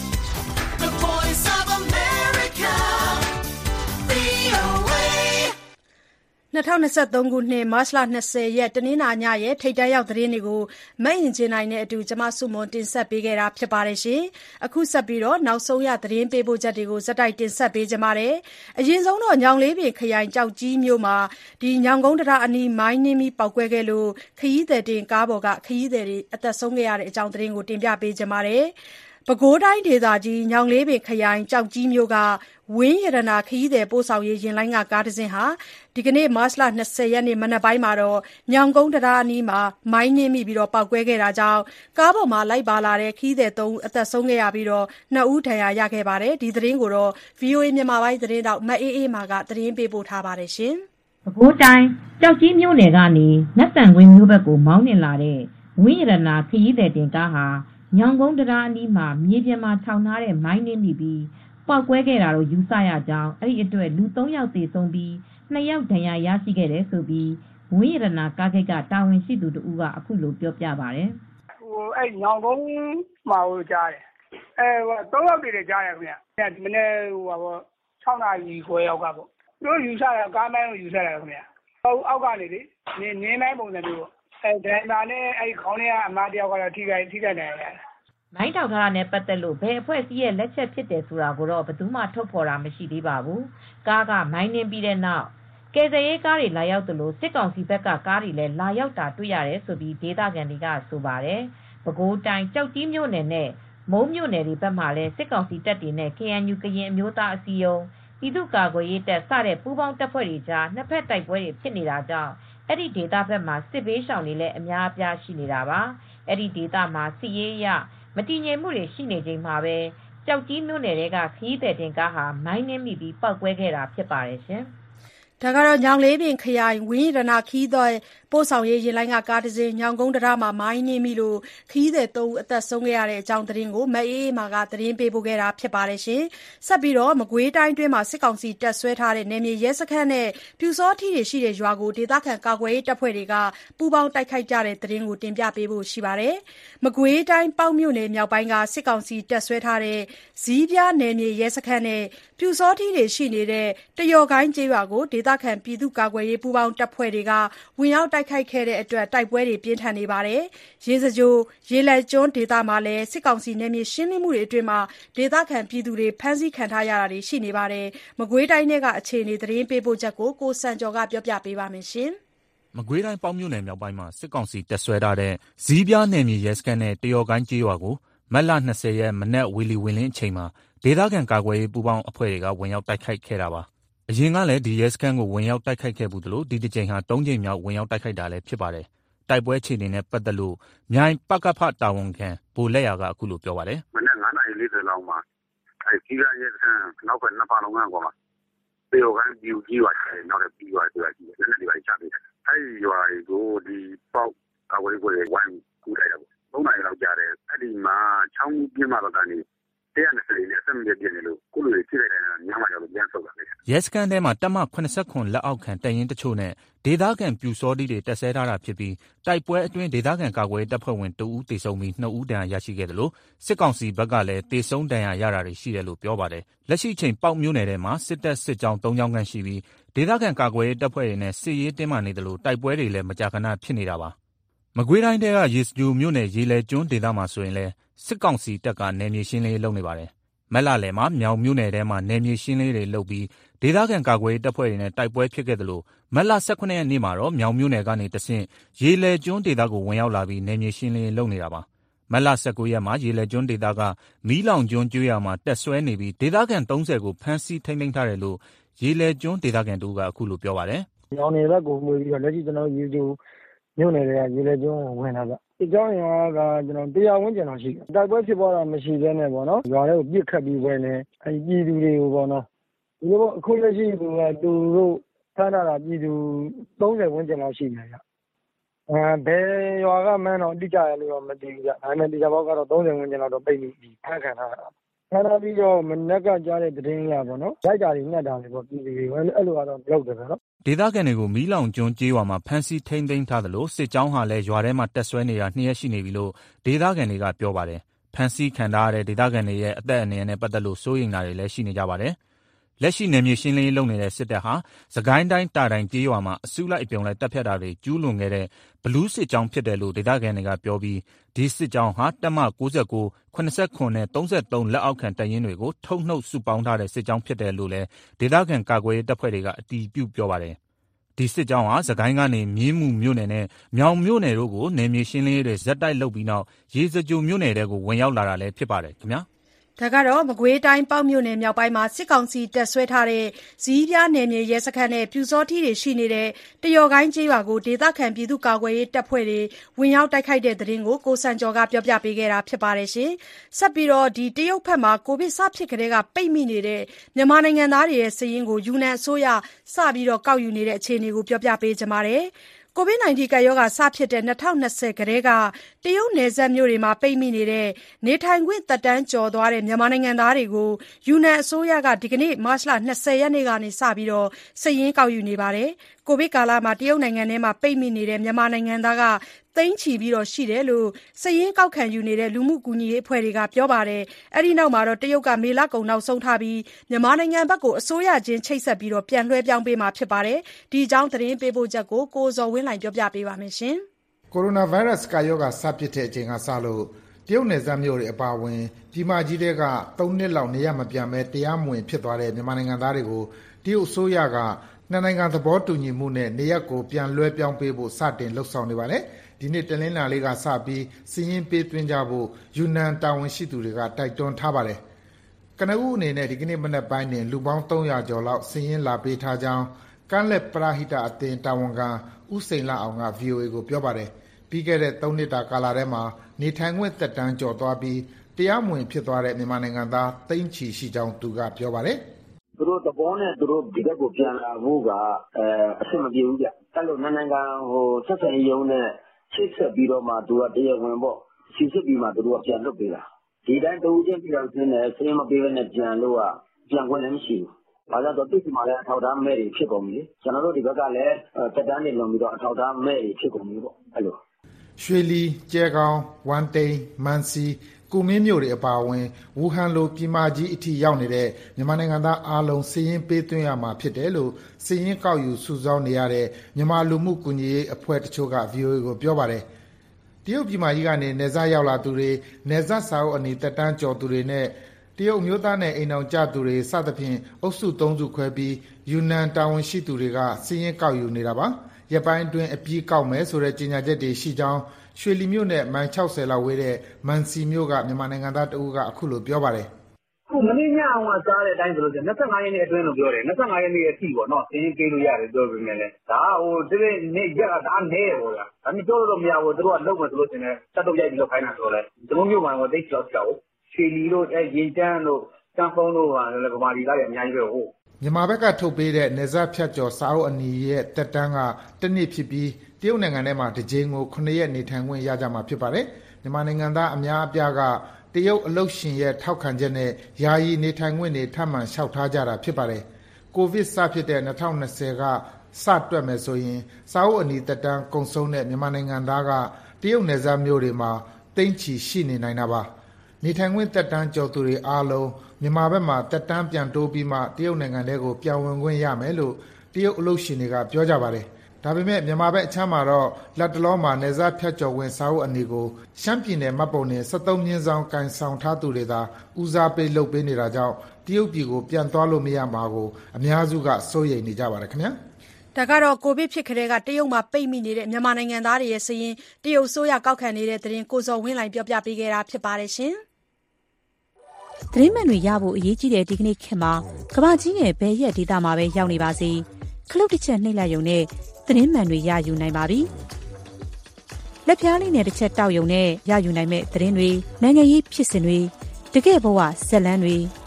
the voice of America, ဗွီအိုအေ၂၀၂၃ခုနှစ်မတ်လ၂၀ရက်တနင်္လာညရဲ့ထိပ်တန်းရောက်သတင်းတွေကိုမအင်ဂျင်နိုင်နဲ့အတူကျမစုမွန်တင်ဆက်ပေးခဲ့တာဖြစ်ပါတယ်ရှင်။အခုဆက်ပြီးတော့နောက်ဆုံးရသတင်းပေးပို့ချက်တွေကိုဇက်တိုက်တင်ဆက်ပေးကြပါမယ်။အရင်ဆုံးတော့ညောင်လေးပင်ခရိုင်ကြောက်ကြီးမြို့မှာဒီညောင်ကုန်းတရအနီးမိုင်းနင်းပြီးပောက်ကွဲခဲ့လို့ခရီးသည်တင်ကားပေါ်ကခရီးသည်တွေအသက်ဆုံးခဲ့ရတဲ့အကြောင်းသတင်းကိုတင်ပြပေးကြပါမယ်။ပဲခူးတိုင်းဒေသကြီးညောင်လေးပင်ခရိုင်ကြောက်ကြီးမြို့ကဝင်းရတနာခရီးသည်ပို့ဆောင်ရေးယာဉ်လိုင်းကကားတစ်စီးဟာဒီကနေ့မတ်လ၂၀ရက်နေ့မနက်ပိုင်းမှာတော့ညောင်ကုန်းတံတားအနီးမှာမိုင်းနင်းမိပြီးပေါက်ကွဲခဲ့တာကြောင့်ကားပေါ်မှာလိုက်ပါလာတဲ့ခရီးသည်၃ဦးအသက်ဆုံးခဲ့ရပြီး၂ဦးဒဏ်ရာရခဲ့ပါတယ်။ဒီသတင်းကိုတော့ ဗွီအိုအေမြန်မာပိုင်းသတင်းတောက်မအေးအေးမာကသတင်းပေးပို့ထားပါတယ်ရှင်။ပဲခူးတိုင်းကြောက်ကြီးမြို့နယ်ကနေနတ်တန်ကွင်းမြို့ဘက်ကိုမောင်းနှင်လာတဲ့ဝင်းရတနာခရီးသည်တင်ကားဟာညောင်ကုန်းတံတားအနီးမှာမြေပြင်မှာထောင်ထားတဲ့မိုင်းနင်းမိပြီးပေါက်ကွဲခဲ့တာလို့ယူဆရကြောင်းအဲ့ဒီအတွက်လူ၃ယောက်သေဆုံးပြီး၂ယောက်ဒဏ်ရာရရှိခဲ့တယ်ဆိုပြီးဝင်းရတနာကားဂိတ်ကတာဝန်ရှိသူတို့ကအခုလိုပြောပြပါတယ်။ဟိုအဲ့ညောင်ကုန်းမှာဟိုကြားတယ်။အဲဟို၃ယောက်တည်းကြားတယ်ခင်ဗျ။ဒီမနေ့ဟိုပါပေါ့၆နာရီခွဲလောက်ကပေါ့။တို့ယူဆတာကားမိုင်းကိုယူဆတာခင်ဗျ။ဟိုအောက်ကနေလေနင်းနင်းမိုင်းပုံစံမျိုးပေါ့။အဲဒရိုင်ဘာနဲ့အဲ့ခေါင်းထဲကအမတယောက်ကတော့ထိခိုက်ထိခိုက်နေရတယ်။မိုင်းထောက်ထားတာနဲ့ပတ်သက်လို့ဘယ်အဖွဲ့အစည်းရဲ့လက်ချက်ဖြစ်တယ်ဆိုတာကိုတော့ဘယ်သူမှထုတ်ဖော်တာမရှိသေးပါဘူး။ကားကမိုင်းနင်းပြီးတဲ့နောက်ကယ်ဆယ်ရေးကားတွေလာရောက်သလိုစစ်ကောင်စီဘက်ကကားတွေလည်းလာရောက်တာတွေ့ရတယ်ဆိုပြီးဒေသခံတွေကဆိုပါတယ်။ပဲခူးတိုင်းကြောက်ကြီးမြို့နယ်နဲ့မုံမြို့နယ်တွေဘက်မှာလည်းစစ်ကောင်စီတပ်တွေနဲ့ ကေအန်ယူ ကရင်အမျိုးသားအစည်းအရုံး၊ ပြည်သူ့ကာကွယ်ရေးတပ်စတဲ့ပူးပေါင်းတပ်ဖွဲ့တွေကြားနှစ်ဖက်တိုက်ပွဲတွေဖြစ်နေတာကြောင့်အဲ့ဒီဒေသဘက်မှာစစ်ဘေးရှောင်တွေလည်းအများအပြားရှိနေတာပါ။အဲ့ဒီဒေသမှာစစ်ရေးအရမတည်ငြိမ်မှုတွေရှိနေချိန်မှာပဲကျောက်ကြီးမြို့နယ်ထဲကခရီးသည်တင်ကားဟာမိုင်းနင်းမိပြီးပောက်ကွဲခဲ့တာဖြစ်ပါတယ်ရှင်။ဒါကတော့ညောင်လေးပင်ခရိုင်ဝင်းရတနာခီးသွွဲပို့ဆောင်ရေးရင်လိုင်းကကားတစ်စီးညောင်ကုန်းတံတားမှာမိုင်းနင်းမိလို့ခရီးသည်သုံးဦးအသက်ဆုံးခဲ့ရတဲ့အကြောင်းသတင်းကိုမအေးအေးမာကသတင်းပေးပို့ခဲ့တာဖြစ်ပါတယ်ရှင်။ဆက်ပြီးတော့မကွေးတိုင်းတွင်းမှာစစ်ကောင်စီတပ်ဆွဲထားတဲ့နယ်မြေရဲစခန်းနဲ့ပြူစောထီးတွေရှိတဲ့ရွာကိုဒေသခံကာကွယ်ရေးတပ်ဖွဲ့တွေကပူးပေါင်းတိုက်ခိုက်ကြတဲ့သတင်းကိုတင်ပြပေးဖို့ရှိပါတယ်။မကွေးတိုင်းပေါက်မြို့နယ်မြောက်ပိုင်းကစစ်ကောင်စီတပ်ဆွဲထားတဲ့ဇီးပြားနယ်မြေရဲစခန်းနဲ့ပြူစောထီးတွေရှိနေတဲ့တယော်ကိုင်းကျေးရွာကိုဒေသခံပြည်သူ့ကာကွယ်ရေးပူးပေါင်းတပ်ဖွဲ့တွေကဝင်ရောက်တိုက်ခိုက်ခဲ့တဲ့အတွက်တိုက်ပွဲတွေပြင်းထန်နေပါတယ်။ရေစကြိုရေလက်ကျွန်းဒေသမှာလည်းစစ်ကောင်စီနယ်မြေရှင်းလင်းမှုတွေအတွင်းမှာဒေသခံပြည်သူတွေဖမ်းဆီးခံထားရတာတွေရှိနေပါတယ်။မကွေးတိုင်းကအခြေအနေသတင်းပေးပို့ချက်ကိုကိုစံကျော်ကပြောပြပေးပါမယ်။မကွေးတိုင်းပေါက်မြို့နယ်မြောက်ပိုင်းမှာစစ်ကောင်စီတပ်ဆွဲထားတဲ့ဇီးပြားနယ်မြေရဲစခန်းနဲ့တယော်ကိုင်းကျေးရွာကိုမတ်လ၂၀ရက်မနက်ဝီလီဝင်းလင်းအချိန်မှာဒေသခံကာကွယ်ရေးပူးပေါင်းအဖွဲ့တွေကဝင်ရောက်တိုက်ခိုက်ခဲ့တာပါ။အရင်ကလည်းဒီရဲစခန်းကိုဝင်ရောက်တိုက်ခိုက်ခဲ့ဘူးသလိုဒီတစ်ကြိမ်ဟာသုံးကြိမ်မြောက်ဝင်ရောက်တိုက်ခိုက်တာလည်းဖြစ်ပါတယ်။တိုက်ပွဲအခြေအနေနဲ့ပတ်သက်လို့မြိုင်ပကဖတာဝန်ခံဗိုလ်လက်ရာကအခုလိုပြောပါတယ်။မနက်၅နာရီ၄၀လောက်မှာအဲကြီးကရဲစခန်းနောက်ဘက်နှစ်ပါလုံးကကွာတယောက်ကန်ပြူကြီးရွာတယ်နောက်လည်းပြီးရွာတွေကြီးတယ်လက်နက်တွေချပေးတယ်။အဲဒီရွာကိုဒီပေါက်ကာကွယ်ရေးကိုဝိုင်းကူလိုက်တာပေါ့။သုံးနာရီလောက်ကြာတယ်အဲ့ဒီမှာချောင်းပြင်းမှာတော့ကနေ၁၂၀နဲ့အဆက်မပြတ်ပြင်းနေလို့ကိုလိုတွေထိလိုက်တယ်ညမှာတော့ပြန်ဆုတ်လာတယ်။ရဲစခန်းထဲမှာတပ်မ၇၇လက်အောက်ခံတပ်ရင်းတချို့နဲ့ဒေသခံပြူစောတိတွေတပ်ဆဲထားတာဖြစ်ပြီးတိုက်ပွဲအတွင်းဒေသခံကာကွယ်တပ်ဖွဲ့ဝင်တဦးသေဆုံးပြီးနှစ်ဦးဒဏ်ရာရရှိခဲ့တယ်လို့စစ်ကောင်စီဘက်ကလည်းသေဆုံးဒဏ်ရာရတာတွေရှိတယ်လို့ပြောပါတယ်။လက်ရှိချိန်ပေါက်မြို့နယ်ထဲမှာစစ်တပ်စစ်ကြောင်း၃ကြောင်းခန့်ရှိပြီးဒေသခံကာကွယ်ရေးတပ်ဖွဲ့တွေနဲ့စစ်ရေးတင်းမာနေတယ်လို့တိုက်ပွဲတွေလည်းမကြာခဏဖြစ်နေတာပါ။မကွေးတိုင်းထဲကရေစကြိုမြို့နယ်ရေလဲကျွန်းဒေသမှာဆိုရင်လည်းစစ်ကောင်စီတပ်ကနယ်မြေရှင်းလင်းရေးလုပ်နေပါတယ်။မက်လလယ်မှာမြောင်မြို့နယ်ထဲမှာနယ်မြေရှင်းလင်းရေးတွေလုပ်ပြီးဒေသခံကာကွယ်ရေးတပ်ဖွဲ့တွေနဲ့တိုက်ပွဲဖြစ်ခဲ့တယ်လို့မက်လ၁၇ရက်နေ့မှာတော့မြောင်မြို့နယ်ကနေတဆင့်ရေလဲကျွန်းဒေသကိုဝင်ရောက်လာပြီးနယ်မြေရှင်းလင်းရေးလုပ်နေတာပါ။မက်လ၁၉ရက်မှာရေလဲကျွန်းဒေသကမီးလောင်ကျွန်းကျွော်မှာတက်ဆွဲနေပြီးဒေသခံ၃၀ကိုဖမ်းဆီးထိန်းသိမ်းထားတယ်လို့ရေလဲကျွန်းဒေသခံတို့ကအခုလိုပြောပါတယ်။မြောင်နယ်ဘက်ကိုမှုပြီးတော့လက်ရှိကျွန်တော်ရေစကြိုမြို့နယ်တွေကရေလဲကျွန်းကိုဝင်လာကြ။ဒီကြောင်းရွာကကျွန်တော်တရားဝန်းကျင်တော့ရှိတယ်။တိုက်ပွဲဖြစ်ပေါ်တာမရှိဘဲနဲ့ပေါ့နော်။ရွာတွေကိုပြစ်ခတ်ပြီးဝင်နေအဲပြည်သူတွေကိုပေါ့နော်။ဒီလိုအခုလက်ရှိကသူတို့ဖမ်းထားတာပြည်သူ၃၀ဝန်းကျင်လောက်ရှိနေကြ။အဲဘယ်ရွာကမှန်းတော့အတိအကျရလို့တော့မသိဘူးကြ။ဒါပေမဲ့ဒီဘောက်ကတော့၃၀ဝန်းကျင်လောက်တော့ပိတ်ပြီးဖမ်းခံထားတာ။ဖမ်းထားပြီးတော့မနက်ကကြားတဲ့သတင်းရပေါ့နော်။ရိုက်တာတွေညက်တာတွေပေါ့ပြည်သူတွေအဲ့လိုကတော့လုပ်တယ်နော်။ဒေသခံတွေကိုမီးလောင်ကျွန်းကျေးရွာမှာဖမ်းဆီးထိန်းသိမ်းထားသလိုစစ်ကြောင်းဟာလည်းရွာထဲမှာတက်ဆွဲနေတာနှစ်ရက်ရှိနေပြီလို့ဒေသခံတွေကပြောပါတယ်။ဖမ်းဆီးခံထားရတဲ့ဒေသခံတွေရဲ့အသက်အန္တရာယ်နဲ့ပတ်သက်လို့စိုးရိမ်တာတွေလည်းရှိနေကြပါတယ်။လက်ရှိနယ်မြေရှင်းလင်းရေးလုပ်နေတဲ့စစ်တပ်ဟာစကိုင်းတိုင်းတာတိုင်ကျေးရွာမှာအစုလိုက်အပြုံလိုက်တပ်ဖြတ်တာတွေကျူးလွန်ခဲ့တဲ့ဘလူးစစ်ကြောင်းဖြစ်တယ်လို့ဒေသခံတွေကပြောပြီးဒီစစ်ကြောင်းဟာတပ်မ၉၉ ၇၇နဲ့၃၃လက်အောက်ခံတပ်ရင်းတွေကိုထုတ်နှုတ်စုပေါင်းထားတဲ့စစ်ကြောင်းဖြစ်တယ်လို့လည်းဒေသခံကာကွယ်ရေးတပ်ဖွဲ့တွေကအတည်ပြုပြောပါတယ်။ဒီစစ်ကြောင်းဟာစကိုင်းကနေမြင်းမူမြို့နယ်နဲ့မြောင်မြို့နယ်တို့ကိုနယ်မြေရှင်းလင်းရေးတွေဇက်တိုက်လုပ်ပြီးနောက်ရေစကြိုမြို့နယ်တဲကိုဝင်ရောက်လာတာလည်းဖြစ်ပါတယ်ခင်ဗျာ။ဒါကတော့မကွေးတိုင်းပေါက်မြို့နယ်မြောက်ပိုင်းမှာစစ်ကောင်စီတပ်ဆွဲထားတဲ့ဇီးပြားနယ်မြေရဲစခန်းနဲ့ပြူစောထီးတွေရှိနေတဲ့တယော်ကိုင်းကျေးရွာကိုဒေသခံပြည်သူ့ကာကွယ်ရေးတပ်ဖွဲ့တွေဝင်ရောက်တိုက်ခိုက်တဲ့သတင်းကိုကိုစံကျော်ကပြောပြပေးခဲ့တာဖြစ်ပါတယ်ရှင်။ဆက်ပြီးတော့ဒီတရုတ်ဘက်မှာကိုဗစ်စဖြစ်ကလေးကပိတ်မိနေတဲ့မြန်မာနိုင်ငံသားတွေရဲ့စာရင်းကိုယူနန်အစိုးရစပြီးတော့ကောက်ယူနေတဲ့အခြေအနေကိုပြောပြပေးကြပါမယ်။ ကိုဗစ် ကပ်ရောဂါစဖြစ်တဲ့၂၀၂၀ကတည်းကတရုတ်နယ်စပ်မြို့တွေမှာပိတ်မိနေတဲ့နေထိုင်ခွင့်သက်တမ်းကျော်သွားတဲ့မြန်မာနိုင်ငံသားတွေကိုယူနန်အစိုးရကဒီကနေ့မတ်လ၂၀ရက်နေ့ကစပြီးစာရင်းကောက်ယူနေပါတယ်။ကိုဗစ်ကာလမှာတရုတ်နိုင်ငံထဲမှာပိတ်မိနေတဲ့မြန်မာနိုင်ငံသားသိန်းချီရှိတယ်လို့စာရင်းကောက်ခံယူနေတဲ့လူမှုကူညီရေးအဖွဲ့တွေကပြောပါတယ်။အဲဒီနောက်မှာတရုတ်ကမေလကုန်နောက်ဆုံးထားပြီးမြန်မာနိုင်ငံဘက်ကိုအစိုးရချင်းချိတ်ဆက်ပြီးပြန်လွှဲပြောင်းပေးမှာဖြစ်ပါတယ်။ဒီအကြောင်းသတင်းပေးပို့ချက်ကိုကိုဇော်ဝင်းလှိုင်ပြောပြပေးပါမယ်ရှင်။ကိုရိုနာဗိုင်းရပ်စ်ကာရောဂါစဖြစ်တဲ့အချိန်ကစလို့တရုတ်နယ်စပ်မြို့တွေအပါအဝင်ပြည်မကြီးတွေကသုံးနှစ်လောက်နေရမပြန်ပဲတရားမဝင်ဖြစ်သွားတဲ့မြန်မာနိုင်ငံသားတွေကိုတရုတ်အစိုးရကနှစ်နိုင်ငံသဘောတူညီမှုနဲ့နေရပ်ကိုပြန်လွှဲပြောင်းပေးဖို့စတင်လှုပ်ဆောင်နေပါတယ်။ဒီနေ့တနင်္လာနေ့ကစပြီးစာရင်းပေးသွင်းကြဖို့ယူနန်တာဝန်ရှိသူတွေကတိုက်တွန်းထားပါတယ်။ကနဦးအနေနဲ့ဒီကနေ့မနက်ပိုင်းတင်လူပေါင်းသုံးရာကျော်လောက်စာရင်းလာပေးထားကြောင်းကမ်းလက်ပရဟိတအသင်းတာဝန်ခံဦးစိန်လအောင်က ဗွီအိုအေကိုပြောပါတယ်။ပြီးခဲ့တဲ့သုံးနှစ်တာကာလထဲမှာနေထိုင်ခွင့်သက်တမ်းကျော်သွားပြီးတရားမဝင်ဖြစ်သွားတဲ့မြန်မာနိုင်ငံသားသိန်းချီရှိကြောင်းသူကပြောပါတယ်။သူတို့သဘောနဲ့သူတို့ဒီဘက်ကိုပြန်လာဖို့ကအဆင်မပြေဘူးဗျ။အဲ့လိုနိုင်ငံဟိုဆက်ဆံရေးရုံးနဲ့ချိတ်ဆက်ပြီးတော့မှသူကတရားဝင်ပေါ့စီစစ်ပြီးမှသူတို့ကပြန်လွတ်ပေးတာ။ဒီတိုင်းတူချင်းပြည်တော်စင်းနဲ့စင်းမပေးဘဲနဲ့ပြန်လို့ကပြန်ခွင့်လည်းမရှိဘူး။ဘာလို့တော့တိကျမှလည်းအထောက်အထားမဲ့တွေဖြစ်ကုန်ပြီ။ကျွန်တော်တို့ဒီဘက်ကလည်းတက်တန်းနေလုံပြီးတော့အထောက်အထားမဲ့တွေဖြစ်ကုန်ပြီပေါ့အဲ့လိုရွှေလီကျဲကောင်းဝမ်တိန်မန်စီကူမင်းမြို့တွေအပါအဝင်ဝူဟန်လိုပြည်မကြီးအထိရောက်နေတဲ့မြန်မာနိုင်ငံသားအားလုံးစာရင်းပေးသွင်းရမှာဖြစ်တယ်လို့စာရင်းကောက်ယူစုဆောင်းနေရတဲ့မြန်မာလူမှုကူညီရေးအဖွဲ့တချို့က ဗွီအိုအေကိုပြောပါတယ်။တရုတ်ပြည်မကြီးကနေနေစားရောက်လာသူတွေနေစားစာအုပ်အနီတက်တန်းကျော်သူတွေနဲ့တရုတ်မျိုးသားနဲ့အိမ်အောင်ကြသူတွေစသဖြင့်အုပ်စုသုံးစုခွဲပြီးယူနန်တာဝန်ရှိသူတွေကစာရင်းကောက်ယူနေတာပါ။ရပိုင်းအတွင်းအပြီးကောက်မယ်ဆိုတဲ့ကြေညာချက်တွေရှိကြောင်းရွှေလီမြို့နဲ့မိုင်၆၀လောက်ဝေးတဲ့မန်စီမြို့ကမြန်မာနိုင်ငံသားတဦးကအခုလိုပြောပါတယ်။ခုမင်းညအောင်ကစားတဲ့အတိုင်းဆိုလို့၂၅ရက်နေ့အတွင်းလို့ပြောတယ်။၂၅ရက်နေ့အထိပေါ့နော်။စင်းပေးလို့ရတယ်ပြောပေမဲ့လည်းဒါဟိုဒီနေ့ရတာဒါနဲပေါ့ဗျာ။ဒါမျိုးပြောလို့မရဘူး။သူတို့ကလုံမယ်ဆိုလို့ရှင်လည်းစက်တော့ရိုက်ပြီးတော့ခိုင်းတာဆိုတော့လေ။ကျွန်တော်မျိုးမှတော့တိတ်ကြောက်ကြောက်ရွှေလီတို့အဲရင်တန်းတို့တန်းဖုံးတို့ဟာလည်းဗမာပြည်သားတွေအများကြီးပဲဟုတ်မြန်မာဘက်ကထုတ်ပေးတဲ့နေစားဖြတ်ကျော်စာအုပ်အနီရဲ့တက်တန်းကတစ်နှစ်ဖြစ်ပြီးတရုတ်နိုင်ငံထဲမှာတစ်ကြိမ်ကိုခုနှစ်ရက်နေထိုင်ခွင့်ရကြမှာဖြစ်ပါတယ်။မြန်မာနိုင်ငံသားအများအပြားကတရုတ်အလုပ်ရှင်ရဲ့ထောက်ခံချက်နဲ့ယာယီနေထိုင်ခွင့်တွေထပ်မံလျှောက်ထားကြတာဖြစ်ပါတယ်။ကိုဗစ်စဖြစ်တဲ့၂၀၂၀ကစတွက်မယ်ဆိုရင်စာအုပ်အနီတက်တန်းကုန်ဆုံးတဲ့မြန်မာနိုင်ငံသားကတရုတ်နယ်စပ်မြို့တွေမှာသိန်းချီရှိနေနိုင်တာပါ။နေထိုင်ခွင့်သက်တမ်းကျော်သူတွေအားလုံးမြန်မာဘက်မှာသက်တမ်းပြန်တိုးပြီးမှတရုတ်နိုင်ငံထဲကိုပြန်ဝင်ခွင့်ရမယ်လို့တရုတ်အလုပ်ရှင်တွေကပြောကြပါတယ်။ဒါပေမဲ့မြန်မာဘက်အခြမ်းမှာတော့လက်တလောမှာနယ်စပ်ဖြတ်ကျော်ဝင်စာအုပ်အနီကိုရှမ်းပြည်နယ်မှတ်ပုံတင်စက်သုံးမြင်းဆောင်ကန်ဆောင်ထားသူတွေသာဦးစားပေးလုပ်ပေးနေတာကြောင့်တရုတ်ပြည်ကိုပြန်သွားလို့မရမှာကိုအများစုကစိုးရိမ်နေကြပါတယ်ခင်ဗျာ။ဒါကတော့ကိုဗစ်ဖြစ်ခတဲ့ကတရုတ်မှာပိတ်မိနေတဲ့မြန်မာနိုင်ငံသားတွေရဲ့စာရင်းတရုတ်ဆိုရကောက်ခံနေတဲ့သတင်းကိုစောဝင်းလိုင်ပြောပြပေးခဲ့တာဖြစ်ပါတယ်ရှင်။သတင်းမှန်တွေရဖို့အရေးကြီးတဲ့ဒီကနေ့ခေတ်မှာကမ္ဘာကြီးရဲ့ဘယ်ရက်ဒေသမှာပဲရောက်နေပါစေခလုတ်တစ်ချက်နှိပ်လိုက်ရုံနဲ့သတင်းမှန်တွေရယူနိုင်ပါပြီ။လက်ပြားလေးနဲ့တစ်ချက်တောက်ရုံနဲ့ရယူနိုင်မဲ့သတင်းတွေနိုင်ငံရေးဖြစ်စဉ်တွေတကယ့်ဘဝဇက်လန်းတွေ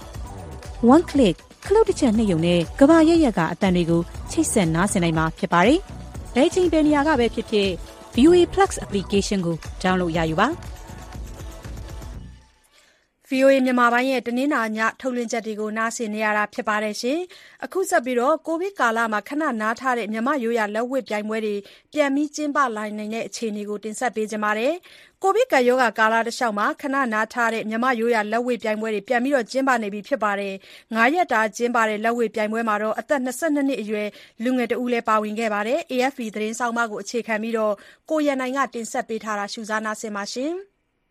one click ခလုတ်တစ်ချက်နှိပ်ရုံနဲ့ကမ္ဘာရက်ရက်ကအတန်တွေကိုချိတ်ဆက်နားဆင်နိုင်မှာဖြစ်ပါတယ်။ဘယ်ချိန်ဘယ်နေရာကပဲဖြစ်ဖြစ် ဗီအိုအေ Plus application ကို download ရယူပါ။ဗွီအိုအေမြန်မာပိုင်းရဲ့တနင်္လာညထုတ်လွှင့်ချက်တွေကိုနားဆင်နေရတာဖြစ်ပါတယ်ရှင်။အခုဆက်ပြီးတော့ကိုဗစ်ကာလမှာခဏနားထားတဲ့မြမရိုးရာလက်ဝှေ့ပြိုင်ပွဲတွေပြန်ပြီးကျင်းပလာနိုင်တဲ့အခြေအနေကိုတင်ဆက်ပေးကြပါမယ်။ကိုဗစ်ကပ်ရောဂါကာလတစ်လျှောက်မှာခဏနားထားတဲ့မြမရိုးရာလက်ဝှေ့ပြိုင်ပွဲတွေပြန်ပြီးတော့ကျင်းပနေပြီဖြစ်ပါတယ်။ငါးရက်တာကျင်းပတဲ့လက်ဝှေ့ပြိုင်ပွဲမှာတော့အသက်၂၂နှစ်အရွယ်လူငယ်တဦးလည်းပါဝင်ခဲ့ပါတယ်။ A F P သတင်းဆောင်မကိုအခြေခံပြီးတော့ကိုရန်နိုင်ကတင်ဆက်ပေးထားတာရှုစားနားဆင်ပါရှင်။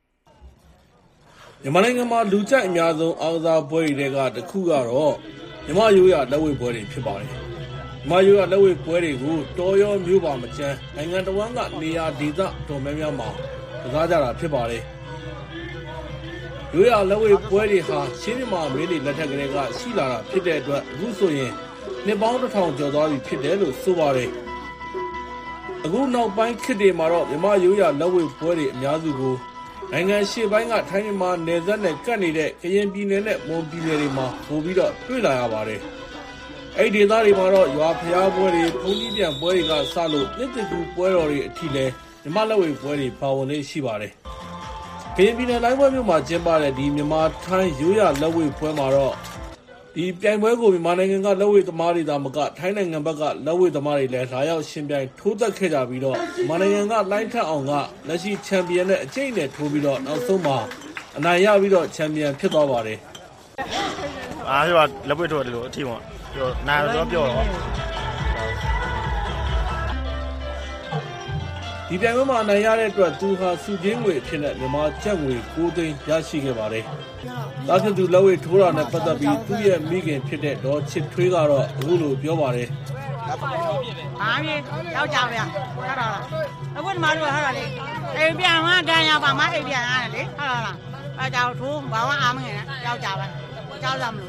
မြန်မာနိုင်ငံမှာလူကြိုက်အများဆုံးအားကစားပွဲတွေကတခုကတော့မြန်မာရိုးရာလက်ဝှေ့ပွဲတွေဖြစ်ပါတယ်။မြန်မာရိုးရာလက်ဝှေ့ပွဲတွေကိုတော်ရောမျိုးပါမချမ်းနိုင်ငံတော်ဝန်ကနေရာဒေသတော်များများမှာကစားကြတာဖြစ်ပါတယ်။ရိုးရာလက်ဝှေ့ပွဲတွေဟာရှင်းမြန်မာမင်းတွေလက်ထက်ကလေးကရှိလာတာဖြစ်တဲ့အတွက်အခုဆိုရင်နှစ်ပေါင်းတစ်ထောင်ကျော်သွားပြီဖြစ်တယ်လို့ဆိုပါတယ်။အခုနောက်ပိုင်းခေတ်တွေမှာတော့မြန်မာရိုးရာလက်ဝှေ့ပွဲတွေအများစုကိုနိုင်ငံရှေ့ပိုင်းကထိုင်းမြန်မာနယ်စပ်နဲ့ကပ်နေတဲ့ကရင်ပြည်နယ်နဲ့မွန်ပြည်နယ်တွေမှာပို့ပြီးတော့တွေ့လာရပါတယ်။အဲ့ဒီဒေသတွေမှာတော့ရွာဖျားပွဲတွေ၊ဘုန်းကြီးပြန်ပွဲတွေကစလို့နှစ်တကူပွဲတော်တွေအထိလဲမြန်မာလက်ဝှေ့ပွဲတွေပါဝင်နေရှိပါတယ်။ကရင်ပြည်နယ်လိုင်းပွဲမြို့မှာကျင်းပတဲ့ဒီမြန်မာထိုင်းရိုးရာလက်ဝှေ့ပွဲမှာတော့ဒီပြိုင်ပွဲကိုမြန်မာနိုင်ငံကလက်ဝှေ့သမားတွေသာမကထိုင်းနိုင်ငံဘက်ကလက်ဝှေ့သမားတွေလည်းလာရောက်ရှင်ပြိုင်ထိုးသက်ခဲ့ကြပြီးတော့မြန်မာနိုင်ငံကလိုင်းထက်အောင်ကလက်ရှိချန်ပီယံနဲ့အကျိတ်နဲ့ထိုးပြီးတော့နောက်ဆုံးမှာအနိုင်ရပြီးတော့ချန်ပီယံဖြစ်သွားပါတယ်။အားပြောလက်ဝှေ့ထိုးတယ်လို့အထီးပေါ့ပြောနာတော့ပြောတော့ဒီပြိုင်ပွဲမှာအနိုင်ရတဲ့အတွက်သူဟာစုချင်းငွေအဖြစ်နဲ့မြန်မာကျပ်ငွေ၉သိန်းရရှိခဲ့ပါတယ်။ဒါဖြစ်သူလက်ဝှေ့ထိုးတာနဲ့ပတ်သက်ပြီးသူ့ရဲ့မိခင်ဖြစ်တဲ့ဒေါ်ချစ်ထွေးကတော့အခုလိုပြောပါတယ်။ဘာဖြစ်ရောက်ကြဗျာဟုတ်တော့လားအခုဒီမှာတို့ဟုတ်တော့လေအိမ်ပြန်မှတန်းရပါမှအိမ်ပြန်ရတယ်လေဟုတ်တော့လားအဲကြောင့်ထိုးဘာမှအားမငယ်နဲ့ရောက်ကြပါကြောက်ကြမလို့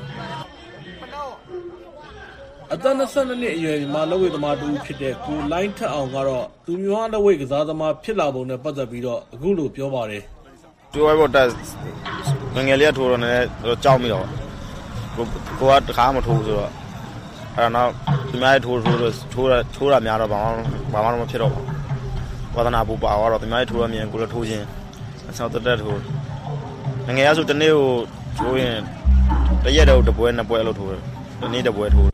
အသက်၂၂နှစ်အရွယ်မြန်မာလက်ဝှေ့သမားတူဖြစ်တဲ့ကိုလိုင်းထက်အောင်ကတော့သူမြန်မာလက်ဝှေ့ကစားသမားဖြစ်လာပုံနဲ့ပတ်သက်ပြီးတော့အခုလိုပြောပါတယ်တူဝိုင်းပေါ်တက်ငငယ်လေးထိုးတော့လည်းကြောက်မိတော့ကိုကိုကတခါမထိုးဆိုတော့အဲ့တော့ဒီမိုင်းထိုးထိုးထိုးထိုးထိုးတာများတော့ဘာမှဘာမှမဖြစ်တော့ဘူးဝါသနာပူပါတော့ဒီမိုင်းထိုးရမြင်ကိုလည်းထိုးခြင်းအဆောက်တက်တက်ထိုးငငယ်ရဆိုတနေ့ကိုထိုးရင်တရက်တော့တပွဲနှစ်ပွဲလို့ထိုးတယ်ဒီနေ့တပွဲထိုး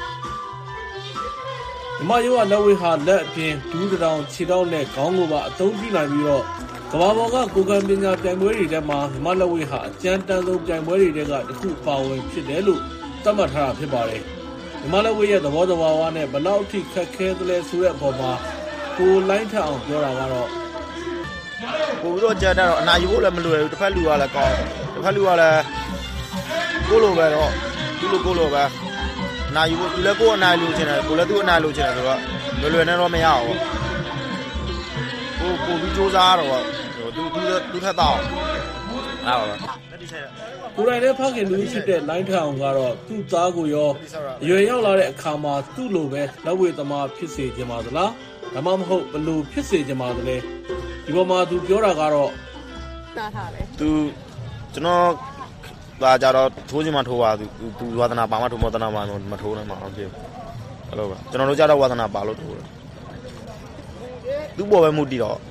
မြန်မာရိုးကလက်ဝှေ့ဟာလက်အပြင်ဒူးတောင်ခြေထောက်နဲ့ခေါင်းကိုပါအသုံးပြုနိုင်ပြီးတော့ကမ္ဘာပေါ်ကကိုယ်ကံပညာပြိုင်ပွဲတွေထဲမှာမြန်မာလက်ဝှေ့ဟာအကျဉ်းတန်းဆုံးပြိုင်ပွဲတွေထဲကတစ်ခုပါဝင်ဖြစ်တယ်လို့သတ်မှတ်ထားတာဖြစ်ပါတယ်မြန်မာလက်ဝှေ့ရဲ့သဘောတဘာဝနဲ့ဘလောက်ထိခက်ခဲသလဲဆိုတဲ့အပေါ်မှာကိုလိုင်းထက်အောင်ပြောတာကတော့ပို့ပြီးတော့ကြာတော့အနာယူဖို့လည်းမလွယ်ဘူးတစ်ဖက်လူကလည်းကောင်းတစ်ဖက်လူကလည်းကိုလိုပဲတော့သူ့လိုကိုလိုပဲအနာယူဖို့သူလည်းကိုယ်အနာလူချင်တယ်ကိုလည်းသူ့အနာလူချင်တယ်ဆိုတော့လွယ်လွယ်နဲ့တော့မရဘူးကိုကိုပြီးစူးစမ်းတော့သူသူသူထက်တော့အဲ့ပါကိုရိုင်းနဲ့ဖခင်လူဖြစ်တဲ့လိုင်းထအောင်ကတော့သူ့သားကိုရောအရွယ်ရောက်လာတဲ့အခါမှာသူ့လိုပဲလက်ဝှေ့သမားဖြစ်စေချင်ပါသလားဒါမှမဟုတ်ဘလို့ဖြစ်စေချင်ပါသလဲဒီပေါ်မှာသူပြောတာကတော့နားထားတယ်သူကျွန်တော်ဒါကြတော့ထိုးချင်မှထိုးပါသူသူဝါသနာပါမှထိုးမသနာပါမထိုးနိုင်မှာအောင်ဖြစ်အဲ့လိုပဲကျွန်တော်တို့ကြတော့ဝါသနာပါလို့ထိုးတယ်သူ့ပေါ်ပဲမှုတည်တော့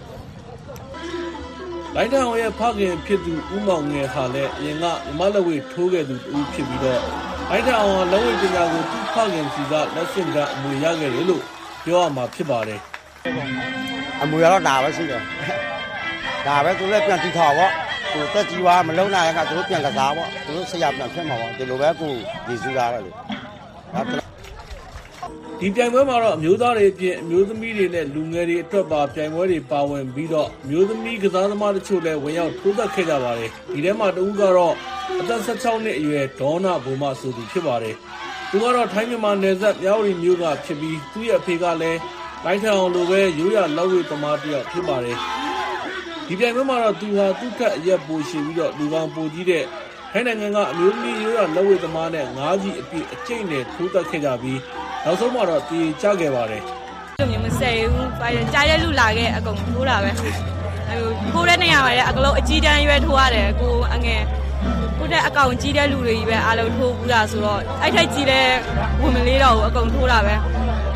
လိုင်းတောင်ရဲ့ဖခင်ဖြစ်သူဦးမောင်ငယ်ဟာလည်းအရင်ကမြန်မာလက်ဝှေ့ထိုးခဲ့သူတူဖြစ်ပြီးတော့လိုင်းတောင်ဟာလက်ဝှေ့ပညာကိုသူ့ဖခင်စီကလက်ဆင့်ကအမွေရခဲ့တယ်လို့ပြောရမှာဖြစ်ပါတယ်အမွေရတော့ဒါပဲရှိတယ်ဒါပဲသူလည်းပြန်တီထောင်ပေါ့သူတက်ကြီးွားမလုံနိုင်တဲ့အခါသူတို့ပြန်ကစားပေါ့သူတို့ဆရာပြန်ဖြစ်မှာပေါ့ဒီလိုပဲကိုရည်စူးတာတော့လေဒီပြိုင်ပွဲမှာတော့အမျိုးသားတွေအပြင်အမျိုးသမီးတွေနဲ့လူငယ်တွေအတွက်ပါပြိုင်ပွဲတွေပါဝင်ပြီးတော့အမျိုးသမီးကစားသမားတချို့လည်းဝင်ရောက်ထိုးသက်ခဲ့ကြပါတယ်ဒီထဲမှာတဦးကတော့အသက်၁၆နှစ်အရွယ်ဒေါနာဘုံမဆိုသူဖြစ်ပါတယ်သူကတော့ထိုင်းမြန်မာနယ်စပ်မြောက်ရီမြို့ကဖြစ်ပြီးသူ့ရဲ့အဖေကလည်းလိုင်းထအောင်လိုပဲရိုးရလက်ဝှေ့သမားတစ်ယောက်ဖြစ်ပါတယ်ဒီပြိုင်ပွဲမှာတော့သူဟာသူ့ထက်အရက်ပိုရှည်ပြီးတော့လူကောင်ပိုကြီးတဲ့ထိုင်းနိုင်ငံကအမျိုးသမီးရိုးရလက်ဝှေ့သမားနဲ့ငါးကြီးအပြည့်အကျိတ်နဲ့ထိုးသက်ခဲ့ကြပြီးနောက်ဆုံးမှာတော့တည်ကြခဲ့ပါတယ်ဒီမျိုးမစဲဘူး။ကြားရလူလာခဲ့အကုန်ထိုးတာပဲ။ဟိုထိုးတဲ့နေရာမှာလည်းအကလုံးအကြီးတန်းရွယ်ထိုးရတယ်ကိုအငယ်ကိုတဲ့အကောင်ကြီးတဲ့လူတွေကြီးပဲအားလုံးထိုးဘူးလားဆိုတော့အဲ့ထိုက်ကြီးတဲ့ဝင်မလေးတော့ဘူးအကုန်ထိုးတာပဲ။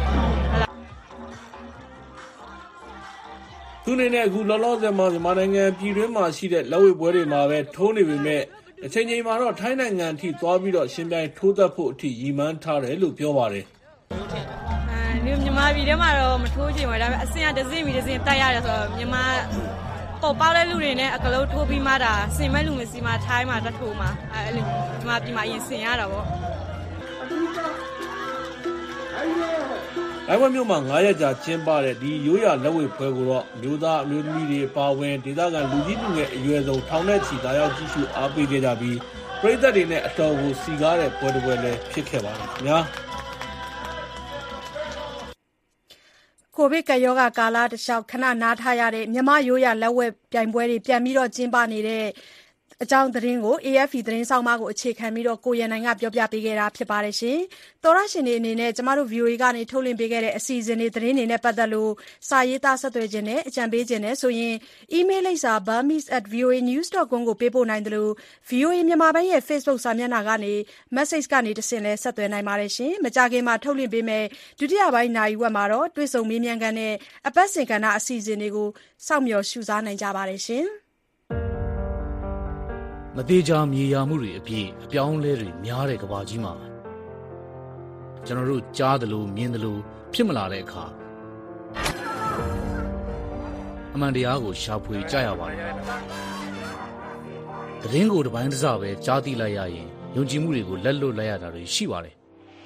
သူနေနဲ့အခုလောလောဆယ်မှာမြန်မာနိုင်ငံပြည်တွင်းမှာရှိတဲ့လက်ဝှေ့ပွဲတွေမှာပဲထိုးနေပေမဲ့အချိန်ချင်းမှာတော့ထိုင်းနိုင်ငံအထိသွားပြီးတော့ရှင်ပြိုင်ထိုးသက်ဖို့အထိရည်မှန်းထားတယ်လို့ပြောပါတယ်အဲမြန်မာပြည်ထဲမှာတော့မထိုးချင်ပါဘူးဒါပေမဲ့အစင်ကတစ်စင်းပြီးတစ်စင်းတက်ရတယ်ဆိုတော့မြန်မာပေါ်ပေါက်တဲ့လူတွေနဲ့အကလုံးထိုးပြီးမှဒါစင်မဲ့လူမျိုးစီမှာထိုင်းမှာတထိုးမှာအဲလိုမြန်မာပြည်မှာအရင်စင်ရတာပေါ့လိုင်းဝဲမြို့မှာငါးရက်ကြာကျင်းပတဲ့ဒီရိုးရာလက်ဝှေ့ပွဲကိုတော့မျိုးသားအမျိုးသမီးတွေပါဝင်ဒေသခံလူကြီးလူငယ်အရွယ်ဆုံးထောင်နဲ့ချီလာရောက်ကြည့်ရှုအားပေးခဲ့ကြပြီးပရိသတ်တွေနဲ့အတော်ကိုစီကားတဲ့ပွဲတစ်ပွဲလည်းဖြစ်ခဲ့ပါတယ်ခင်ဗျာကိုဗစ်ကပ်ရောဂါကာလတစ်လျှောက်ခဏနားထားရတဲ့မြန်မာရိုးရာလက်ဝှေ့ပြိုင်ပွဲတွေပြန်ပြီးတော့ကျင်းပနေတဲ့အကြောင်းသတင်းကို A F P သတင်းဆောင်မကိုအခြေခံပြီးတော့ကိုရန်နိုင်ကပြောပြပေးခဲ့တာဖြစ်ပါတယ်ရှင်။သောရရှင်တွေအနေနဲ့ကျမတို့ V O A ကနေထုတ်လွှင့်ပေးခဲ့တဲ့အစီအစဉ်တွေသတင်းတွေနဲ့ပတ်သက်လို့စာရေးသားဆက်သွယ်ခြင်းနဲ့အကြံပေးခြင်းနဲ့ဆိုရင် email လိပ်စာ burmese at voa news dot com ကိုပေးပို့နိုင်တယ်လို့ V O A မြန်မာပိုင်းရဲ့ Facebook စာမျက်နှာကနေ message ကနေတဆင့်လဲဆက်သွယ်နိုင်ပါတယ်ရှင်။မကြခင်မှာထုတ်လွှင့်ပေးမယ်ဒုတိယပိုင်းနိုင်ဝက်မှာတော့တွေ့ဆုံမေးမြန်းခန်းနဲ့အပတ်စဉ်ကဏ္ဍအစီအစဉ်တွေကိုစောင့်မျှော်ရှုစားနိုင်ကြပါတယ်ရှင်။မသေးချာမြေယာမှုတွေအပြည့်အပြောင်းလဲတွေများတဲ့ကဘာကြီးမှာကျွန်တော်တို့ကြားသလိုမြင်သလိုဖြစ်မလာတဲ့အခါအမှန်တရားကိုရှာဖွေကြရပါတယ်။သတင်းကိုတစ်ပိုင်းတစ်စပဲကြားသိလိုက်ရရင်ယုံကြည်မှုတွေကိုလက်လွတ်လိုက်ရတာတွေရှိပါတယ်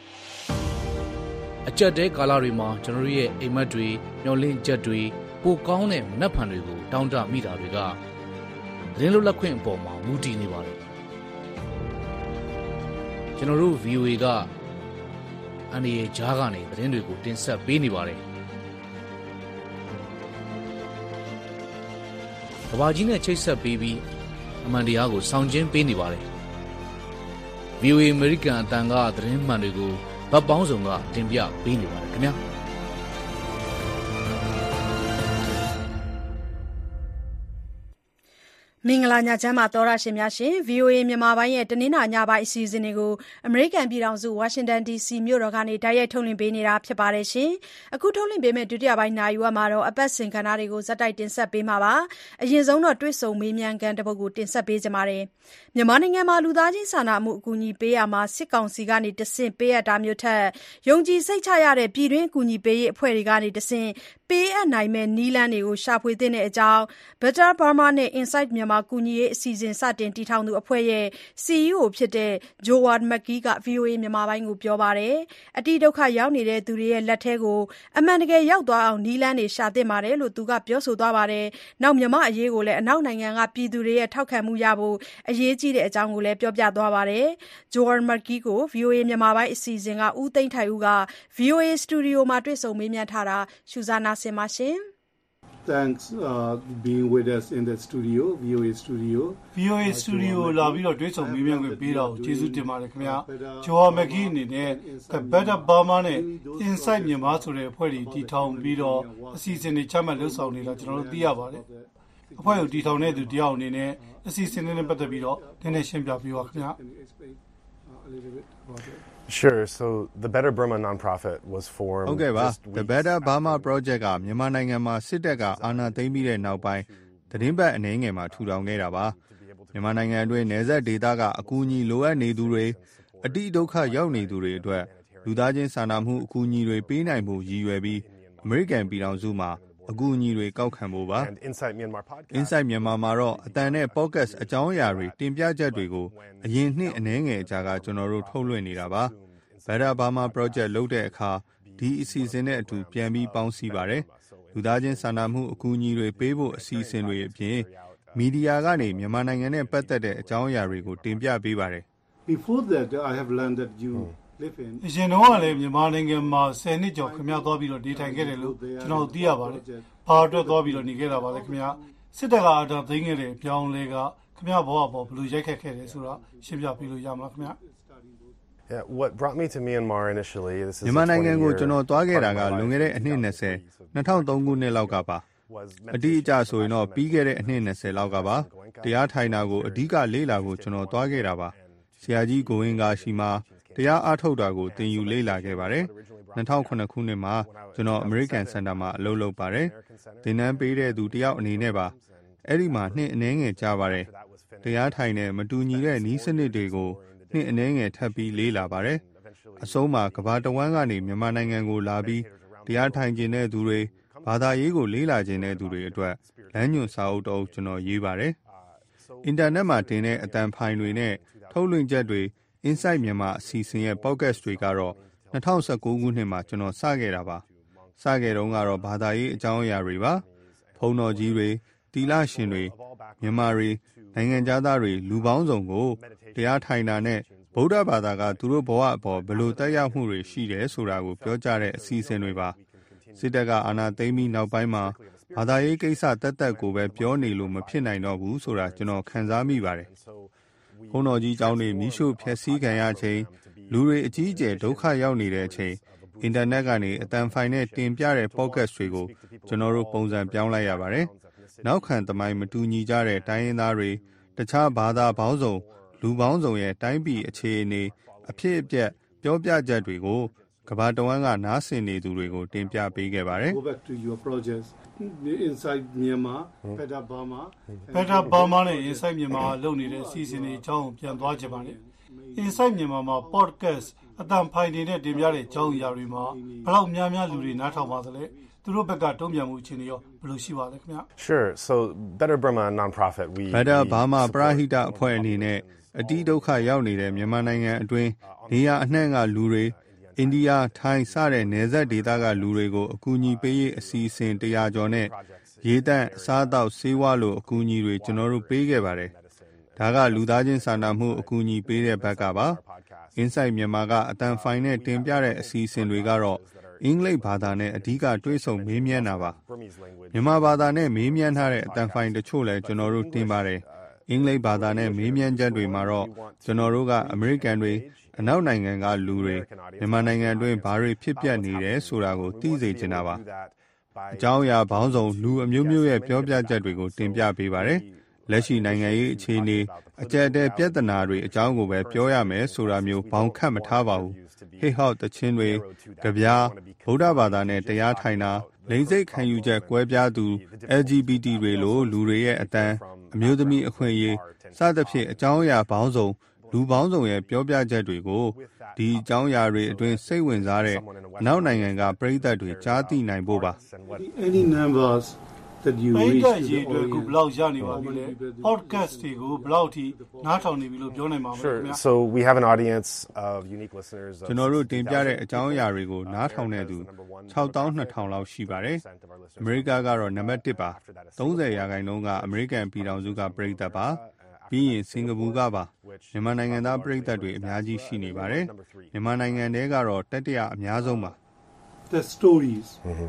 ။အကြက်တဲကာလတွေမှာကျွန်တော်တို့ရဲ့အိမ်မက်တွေမျောလင့်ချက်တွေပိုကောင်းတဲ့မနှက်ဖန်တွေကိုတောင်းတမိတာတွေကသတင်းလွတ်လပ်ခွင့်အပေါ်မှာမူတည်နေပါတယ်ကျွန်တော်တို့ V O A ကအန္တရာယ်ကြားကနေသတင်းတွေကိုတင်ဆက်ပေးနေပါတယ်ကဘာကြီးနဲ့ချိတ်ဆက်ပေးပြီးအမှန်တရားကိုဆောင်ကျဉ်ပေးနေပါတယ် ဗွီအိုအေ American အတန်ကသတင်းမှန်တွေကိုဗတ်ပေါင်းစုံကတင်ပြပေးနေပါတယ်ခင်ဗျာမင်္ဂလာညချမ်းပါသောရရှင်များရှင် ဗွီအိုအေမြန်မာပိုင်းရဲ့တနင်္လာညပိုင်းအစီအစဉ်တွေကိုအမေရိကန်ပြည်ထောင်စုဝါရှင်တန် ဒီ စီ မြို့တော်ကနေတိုက်ရိုက်ထုတ်လွှင့်ပေးနေတာဖြစ်ပါတယ်ရှင်အခုထုတ်လွှင့်ပေးမယ့်ဒုတိယပိုင်းနိုင်ဝက်မှာတော့အပတ်စဉ်ကဏ္ဍတွေကိုဇက်တိုက်တင်ဆက်ပေးမှာပါအရင်ဆုံးတော့တွေ့ဆုံမေးမြန်းခန်းတစ်ပုဒ်ကိုတင်ဆက်ပေးကြပါမယ်မြန်မာနိုင်ငံမှာလူသားချင်းစာနာမှုအကူအညီပေးရမှာစစ်ကောင်စီကနေတဆင့်ပေးအပ်တာမျိုးထက်ယုံကြည်စိတ်ချရတဲ့ပြည်တွင်းအကူအညီပေးရေးအဖွဲ့တွေကနေတဆင့်ပေးအပ်နိုင်မဲ့နည်းလမ်းတွေကိုရှာဖွေသင့်တဲ့အကြောင်း Better Burma နဲ့ Inside မြန်မာကူညီရေးအစီအစဉ်စတင်တည်ထောင်သူအဖွဲ့ရဲ့ စီ အီး အို ဖြစ်တဲ့ Joan McGee က ဗွီအိုအေမြန်မာပိုင်းကိုပြောပါတယ်အတိဒုက္ခရောက်နေတဲ့သူတွေရဲ့လက်ထဲကိုအမှန်တကယ်ရောက်သွားအောင်နည်းလမ်းတွေရှာသင့်ပါတယ်လို့သူကပြောဆိုသွားပါတယ်နောက်မြန်မာအရေးကိုလည်းအနောက်နိုင်ငံကပြည်သူတွေရဲ့ထောက်ခံမှုရဖို့အရေးကြီးတဲ့အကြောင်းကိုလည်းပြောပြသွားပါတယ် Joan McGee ကို ဗွီအိုအေမြန်မာပိုင်းအစီအစဉ်ကဦးသိန်းထိုင်ဦးက ဗွီအိုအေစတူဒီယိုမှာတွေ့ဆုံမေးမြန်းထားတာရှုစားနာဆင်ပါရှင် Thanks uh, being with us in the studio, ဗွီအိုအေ studio. ဗွီအိုအေ studio လာပြီးတော့တွေ့ဆုံမေးမြန်းခွင့်ပေးတော့ကျေးဇူးတင်ပါတယ်ခင်ဗျာ။ Joan McGee အနေနဲ့ The Better Burma နဲ့ Inside မြန်မာဆိုတဲ့အဖွဲ့တွေတည်ထောင်ပြီးတော့အစီအစဉ်တွေချမှတ်လှုပ်ဆောင်နေတာကျွန်တော်တို့သိရပါတယ်။အဖွဲ့ကိုတည်ထောင်တဲ့သူတယောက်အနေနဲ့အစီအစဉ်တွေနဲ့ပတ်သက်ပြီးတော့နည်းနည်းရှင်းပြပေးပါခင်ဗျာ။ Sure. So the Better Burma nonprofit was formed. ဟုတ်ကဲ့ပါ The Better Burma Project ကမြန်မာနိုင်ငံမှာစစ်တပ်ကအာဏာသိမ်းပြီးတဲ့နောက်ပိုင်းသတင်းပတ်အနေငယ်မှာထူထောင်ခဲ့တာပါမြန်မာနိုင်ငံအတွင်းနယ်စပ်ဒေသကအကူအညီလိုအပ်နေသူတွေအတိဒုက္ခရောက်နေသူတွေအတွက်လူသားချင်းစာနာမှုအကူအညီတွေပေးနိုင်မှုရည်ရွယ်ပြီးအမေရိကန်ပြည်ထောင်စုမှာအကူအညီတွေကောက်ခံဖို့ပါ Inside Myanmar podcast Inside Myanmar မှာတော့အတန်နဲ့ podcast အကြောင်းအရာတွေတင်ပြချက်တွေကိုအရင်နှစ်အနည်းငယ်အကြာကကျွန်တော်တို့ထုတ်လွှင့်နေတာပါ Better Burma Project လုပ်တဲ့အခါဒီအစီအစဉ်နဲ့အတူပြန်ပြီးပေါင်းစည်းပါတယ်လူသားချင်းစာနာမှုအကူအညီတွေပေးဖို့အစီအစဉ်တွေအပြင်မီဒီယာကနေမြန်မာနိုင်ငံနဲ့ပတ်သက်တဲ့အကြောင်းအရာတွေကိုတင်ပြပေးပါတယ် Before that I have learned that you live in အရင်တော့လည်းမြန်မာနိုင်ငံမှာဆယ်နှစ်ကျော်ခင်ဗျားသွားပြီးတော့နေထိုင်ခဲ့တယ်လို့ကျွန်တော်သိရပါတယ်။ဘာအတွက်သွားပြီးတော့နေခဲ့တာပါလဲခင်ဗျာ။စစ်တပ်ကအာဏာသိမ်းခဲ့တဲ့အကြောင်းလေးကခင်ဗျားဘဝပေါ်ဘယ်လိုရိုက်ခတ်ခဲ့တယ်ဆိုတာရှင်းပြပေးလို့ရမလားခင်ဗျာ။ Yeah, what brought me to Myanmar initially this is မြန်မာနိုင်ငံကိုကျွန်တော်သွားခဲ့တာကလွန်ခဲ့တဲ့အနှစ်၂၀ ၂၀၀၃ခုနှစ်လောက်ကပါအတိအကျဆိုရင်တော့ပြီးခဲ့တဲ့အနှစ်၂၀လောက်ကပါတရားထိုင်တာကိုအဓိကလေ့လာဖို့ကျွန်တော်သွားခဲ့တာပါဆရာကြီးကိုဝင်းကရှိမှာတရားအားထုတ်တာကိုသင်ယူလေ့လာခဲ့ပါတယ်၂၀၀၇ခုနှစ်မှာကျွန်တော် American Center မှာအလုပ်လုပ်ပါတယ်သင်တန်းပေးတဲ့သူတယောက်အနေနဲ့ပါအဲ့ဒီမှာနှစ်အနည်းငယ်ကြာပါတယ်တရားထိုင်တဲ့မတူညီတဲ့နည်းစနစ်တွေကိုနှစ်အနည်းငယ်ထပ်ပြီးလေးလာပါတယ်အဆုံးမှာကဘာတဝမ်းကနေမြန်မာနိုင်ငံကိုလာပြီးတရားထိုင်ခြင်းတဲ့သူတွေဘာသာရေးကိုလေးလာခြင်းတဲ့သူတွေအတွက်လမ်းညွှန်စာအုပ်တော့ကျွန်တော်ရေးပါတယ်အင်တာနက်မှာတင်တဲ့အတန်ဖိုင်တွေနဲ့ထုတ်လွှင့်ချက်တွေ Inside မြန်မာအစီအစဉ်ရဲ့ podcast တွေကတော့၂၀၁၉ခုနှစ်မှာကျွန်တော်စခဲ့တာပါစခဲ့တုန်းကတော့ဘာသာရေးအကြောင်းအရာတွေပါဘုံတော်ကြီးတွေတီလာရှင်တွေမြန်မာတွေနိုင်ငံသားတွေလူပေါင်းစုံကိုတရားထိုင်တာနဲ့ဗုဒ္ဓဘာသာကသူတို့ဘဝအပေါ်ဘယ်လိုတက်ရောက်မှုတွေရှိတယ်ဆိုတာကိုပြောကြားတဲ့အစီအစဉ်တွေပါစစ်တပ်ကအာဏာသိမ်းပြီးနောက်ပိုင်းမှာဘာသာရေးကိစ္စတက်တက်ကိုပဲပြောနေလို့မဖြစ်နိုင်တော့ဘူးဆိုတာကျွန်တော်ခံစားမိပါတယ်ဘုန်းတော်ကြီးကျောင်းတွေမိရှုဖျက်ဆီးခံရချိန်လူတွေအကြီးအကျယ်ဒုက္ခရောက်နေတဲ့အချိန်အင်တာနက်ကနေအတန်ဖိုင်နဲ့တင်ပြတဲ့ podcast တွေကိုကျွန်တော်တို့ပုံစံပြောင်းလိုက်ရပါတယ်နောက်ခံသမိုင်းမတူညီကြတဲ့တိုင်းရင်းသားတွေတခြားဘာသာပေါင်းစုံလူပေါင်းစုံရဲ့တိုင်းပြည်အခြေအနေအဖြစ်အပျက်ပြောပြချက်တွေကိုကဘာတဝမ်းကနားဆင်နေသူတွေကိုတင်ပြပေးခဲ့ပါတယ် Go back to your projects Inside Myanmar Better Burma Better Burma နဲ့ Inside မြန်မာလုပ်နေတဲ့အစီအစဉ်တွေအကြောင်းပြန်သွားကြပါလေ Inside မြန်မာမှာ podcast အတန်ဖိုင်တွေနဲ့တင်ပြတဲ့အကြောင်းအရာတွေမှာဘယ်လောက်များများလူတွေနားထောင်ပါသလဲသူတို့ဘက်ကတုံ့ပြန်မှုအခြေအနေရောဘယ်လိုရှိပါလဲခင်ဗျာ Sure so Better Burma nonprofit we Better Burma ပရဟိတအဖွဲ့အနေနဲ့အတိဒုက္ခရောက်နေတဲ့မြန်မာနိုင်ငံအတွင်းနေရာအနှံ့ကလူတွေအိန္ဒိယထိုင်းစတဲ့နယ်စပ်ဒေသကလူတွေကိုအကူအညီပေးရေးအစီအစဉ်တရာကျော်နဲ့ရေတန့်အစားအသောက်ဆေးဝါးလိုအကူအညီတွေကျွန်တော်တို့ပေးခဲ့ပါတယ်ဒါကလူသားချင်းစာနာမှုအကူအညီပေးတဲ့ဘက်ကပါ Insight မြန်မာကအတန်ဖိုင်နဲ့တင်ပြတဲ့အစီအစဉ်တွေကတော့အင်္ဂလိပ်ဘာသာနဲ့အဓိကတွေးဆုံမေးမြန်းတာပါမြန်မာဘာသာနဲ့မေးမြန်းထားတဲ့အတန်ဖိုင်တချို့လည်းကျွန်တော်တို့တင်ပါတယ်အင်္ဂလိပ်ဘာသာနဲ့မေးမြန်းချက်တွေမှာတော့ကျွန်တော်တို့ကအမေရိကန်တွေအနောက်နိုင်ငံကလူတွေမြန်မာနိုင်ငံတွင်းဘာတွေဖြစ်ပျက်နေတယ်ဆိုတာကိုသိစေချင်တာပါအကြောင်းအရာဘောင်းဆောင်လူအမျိုးမျိုးရဲ့ပြောပြချက်တွေကိုတင်ပြပေးပါတယ်လက်ရှိနိုင်ငံရေးအခြေအနေအကြက်တဲပြဿနာတွေအကြောင်းကိုပဲပြောရမယ်ဆိုတာမျိုးဘောင်ခတ်မထားပါဘူးဟိဟောက်တချင်းတွေကြပြားဗုဒ္ဓဘာသာနဲ့တရားထိုင်တာလိင်စိတ်ခံယူချက်ကွဲပြားသူ L G B T တွေလိုလူတွေရဲ့အတန်းအမျိုးသမီးအခွင့်အရေးစသဖြင့်အကြောင်းအရာဘောင်းဆောင်လူပေါင်းစုံရဲ့ပြောပြချက်တွေကိုဒီအကြောင်းအရာတွေအတွင်းစိတ်ဝင်စားတဲ့အနောက်နိုင်ငံကပရိသတ်တွေကြားသိနိုင်ဖို့ပါ Any numbers that you ပိတ် reach သက် to ရေ the တွေကိုဘယ်လောက်ရနေပါပြီလဲ podcast တွေကိုဘယ်လောက်ထိနားထောင်နေပြီလို့ပြောနိုင်ပါမလဲခင် Sure. ဗျာ So we have an audience of unique listeners. Of ကျွန်တော်တို့တင်ပြတဲ့အကြောင်းအရာတွေကိုနားထောင်တဲ့သူ၆သောင်းနှစ်ထောင်လောက်ရှိပါတယ်အမေရိကကတော့နံပါတ်တစ်ပါသုံးဆယ်ရာခိုင်နှုန်းကအမေရိကန်ပြည်ထောင်စုကပရိသတ်ပါပြီးရင်စင်ကာပူကပါမြန်မာနိုင်ငံသားပရိသတ်တွေအများကြီးရှိနေပါတယ်မြန်မာနိုင်ငံထဲကတော့တတိယအများဆုံးပါ the stories.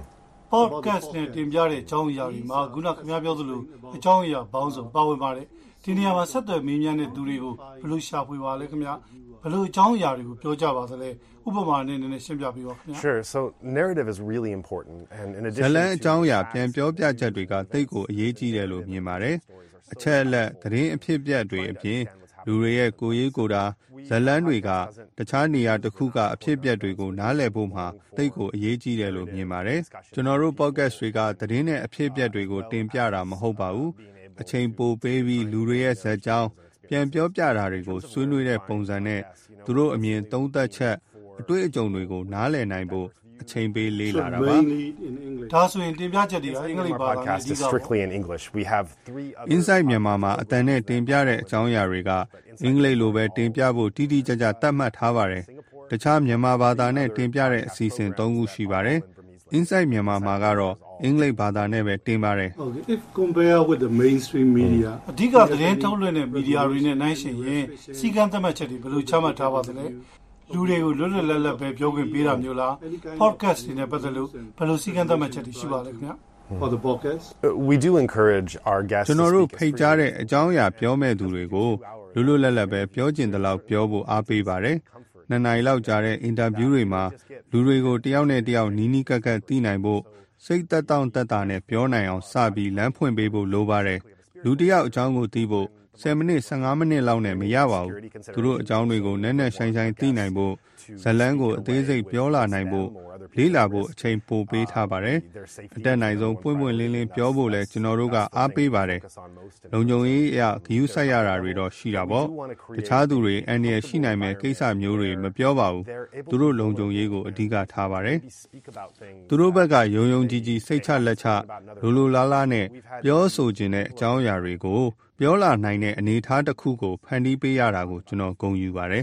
podcast နဲ့တင်ပြတဲ့အကြောင်းအရာတွေမှာခုနခင်ဗျားပြောသလိုအကြောင်းအရာပေါင်းစုံပါဝင်ပါတယ်ဒီနေရာမှာဆက်သွယ်မေးမြန်းတဲ့သူတွေကိုဘယ်လိုရှာဖွေပါလဲခင်ဗျာဘယ်လိုအကြောင်းအရာတွေကိုပြောကြပါသလဲဥပမာနဲ့နည်းနည်းရှင်းပြပေးပါခင်ဗျာ Sure. So narrative is really important, and in ဇ addition လန်း to အကြောင်းအရာပြန်ပြောပြချက်တွေကတိတ်ကိုအရေးကြီးတယ်လို့မြင်ပါတယ်အချက်အလက်သတင်းအဖြစ်အပျက်တွေအပြင်လူတွေရဲ့ကိုယ်ရေးကိုယ်တာဇလန်းတွေကတခြားနေရာတစ်ခုကအဖြစ်အပျက်တွေကိုနားလည်ဖို့မှာတိတ်ကိုအရေးကြီးတယ်လို့မြင်ပါတယ်ကျွန်တော်တို့ podcast တွေကသတင်းနဲ့အဖြစ်အပျက်တွေကိုတင်ပြတာမဟုတ်ပါဘူးအချိန်ပိုပေးပြီးလူတွေရဲ့ဇာတ်ကြောင်းပြန်ပြောပြတာတွေကိုဆွေးနွေးတဲ့ပုံစံနဲ့သူတို့အမြင်သုံးသပ်ချက်အတွေ့အကြုံတွေကိုနားလည်နိုင်ဖို့အချိန်ပေးလေးလာတာပါ Mainly in English. ဒါဆိုရင်တင်ပြချက်တွေကအင်္ဂလိပ်ဘာသာနဲ့အ podcast ဓိ is ကပေါ့ strictly in English. We have three other Insight မြန်မာမှာအတန်နဲ့တင်ပြတဲ့အကြောင်းအရာတွေကအင်္ဂလိပ်လိုပဲတင်ပြဖို့တိတိကျကျသတ်မှတ်ထားပါတယ်တခြားမြန်မာဘာသာနဲ့တင်ပြတဲ့အစီအစဉ်၃ခုရှိပါတယ် Insight မြန်မာမှာကတော့အင်္ဂလိပ်ဘာသာနဲ့ပဲတင်ပါတယ် Okay, if compare with the mainstream media, အဓိကသတင်းထုတ်လွှင့်တဲ့မီဒီယာတွေနဲ့နှိုင်းယှဉ်ရင်စီကံသတ်မှတ်ချက်တွေဘယ်လိုချမှတ်ထားပါသလဲလူတွေကိုလွတ်လွတ်လပ်လပ်ပဲပြောခွင့်ပေးတာမျိုးလား podcast တွေနဲ့ပတ်သက်လို့ဘယ်လိုစီကံသတ်မှတ်ချက်တွေရှိပါလဲခင်ဗျာ for the podcast, Uh, we do encourage our guests ကျွန် to တော်တို့ speak ဖိတ်ကြားတဲ့အကြောင်းအရာပြောမဲ့သူတွေကိုလွတ်လွတ်လပ်လပ်ပဲပြောကျင်တဲ့လောက်ပြောဖို့အားပေးပါတယ်နှစ်နာရီလောက်ကြာတဲ့အင်တာဗျူးတွေမှာလူတွေကိုတယောက်နဲ့တယောက်နီးနီးကပ်ကပ်သိနိုင်ဖို့စိတ်သက်တောင့်သက်တာနဲ့ပြောနိုင်အောင်စပြီးလမ်းဖွင့်ပေးဖို့လိုပါတယ်လူတယောက်အကြောင်းကိုသိဖို့ဆယ်မိနစ်ဆယ်ငါးမိနစ်လောက်နဲ့မရပါဘူးသူတို့အကြောင်းတွေကိုနက်နက်ရှိုင်းရှိုင်းသိနိုင်ဖို့ဇလန်းကိုအသေးစိတ်ပြောလာနိုင်ဖို့လေးလာဖို့အချိန်ပိုပေးထားပါတယ်အတက်နိုင်ဆုံးပွင့်ပွင့်လင်းလင်းပြောဖို့လဲကျွန်တော်တို့ကအားပေးပါတယ်လုံခြုံရေးအရဂရုစိုက်ရတာတွေတော့ရှိတာပေါ့တခြားသူတွေအန္တရာယ်ရှိနိုင်မဲ့ကိစ္စမျိုးတွေမပြောပါဘူးသူတို့လုံခြုံရေးကိုအဓိကထားပါတယ်သူတို့ဘက်ကယုံယုံကြည်ကြည်စိတ်ချလက်ချလိုလိုလားလားနဲ့ပြောဆိုခြင်းတဲ့အကြောင်းအရာတွေကိုပြောလာနိုင်တဲ့အနေအထားတစ်ခုကိုဖန်တီးပေးရတာကိုကျွန်တော်ဂုဏ်ယူပါတယ်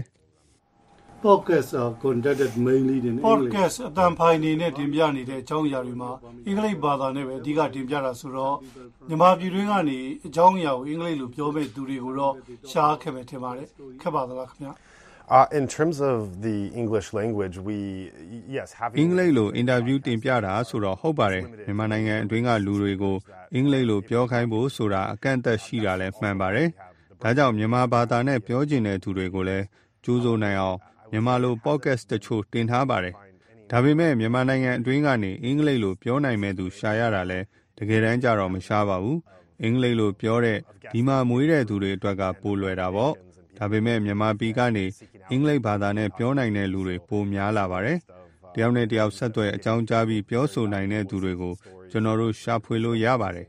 podcasts are conducted mainly in English. podcast အတန်ဖိုင်နေနဲ့တင်ပြနေတဲ့အကြောင်းအရာတွေမှာအင်္ဂလိပ်ဘာသာနဲ့ပဲအဓိကတင်ပြတာဆိုတော့မြန်မာပြည်တွင်းကနေအကြောင်းအရာကိုအင်္ဂလိပ်လိုပြောမဲ့သူတွေကိုတော့ရှားခဲ့မယ်ထင်ပါတယ်ခက်ပါသလားခင်ဗျာ Uh, in terms of the English language, we yes have အင်္ဂလိပ်လိုအင်တာဗျူးတင်ပြတာဆိုတော့ဟုတ်ပါတယ်မြန်မာနိုင်ငံအတွင်းကလူတွေကိုအင်္ဂလိပ်လိုပြောခိုင်းဖို့ဆိုတာအကန့်အသတ်ရှိတာလည်းမှန်ပါတယ်ဒါကြောင့်မြန်မာဘာသာနဲ့ပြောကျင်တဲ့သူတွေကိုလည်းကြိုးစိုးနိုင်အောင်မြန်မာလို podcast တချို့တင်ထားပါတယ်ဒါပေမဲ့မြန်မာနိုင်ငံအတွင်းကနေအင်္ဂလိပ်လိုပြောနိုင်မဲ့သူရှာရတာလည်းတကယ်တမ်းကျတော့မရှားပါဘူးအင်္ဂလိပ်လိုပြောတဲ့ဒီမှာမွေးတဲ့သူတွေအတွက်ကပိုလွယ်တာပေါ့ဒါပေမဲ့မြန်မာပြည်ကနေအင်္ဂလိပ်ဘာသာနဲ့ပြောနိုင်တဲ့လူတွေပိုများလာပါတယ်တယောက်နဲ့တယောက်ဆက်သွယ်အကြောင်းကြားပြီးပြောဆိုနိုင်တဲ့သူတွေကိုကျွန်တော်တို့ရှာဖွေလို့ရပါတယ်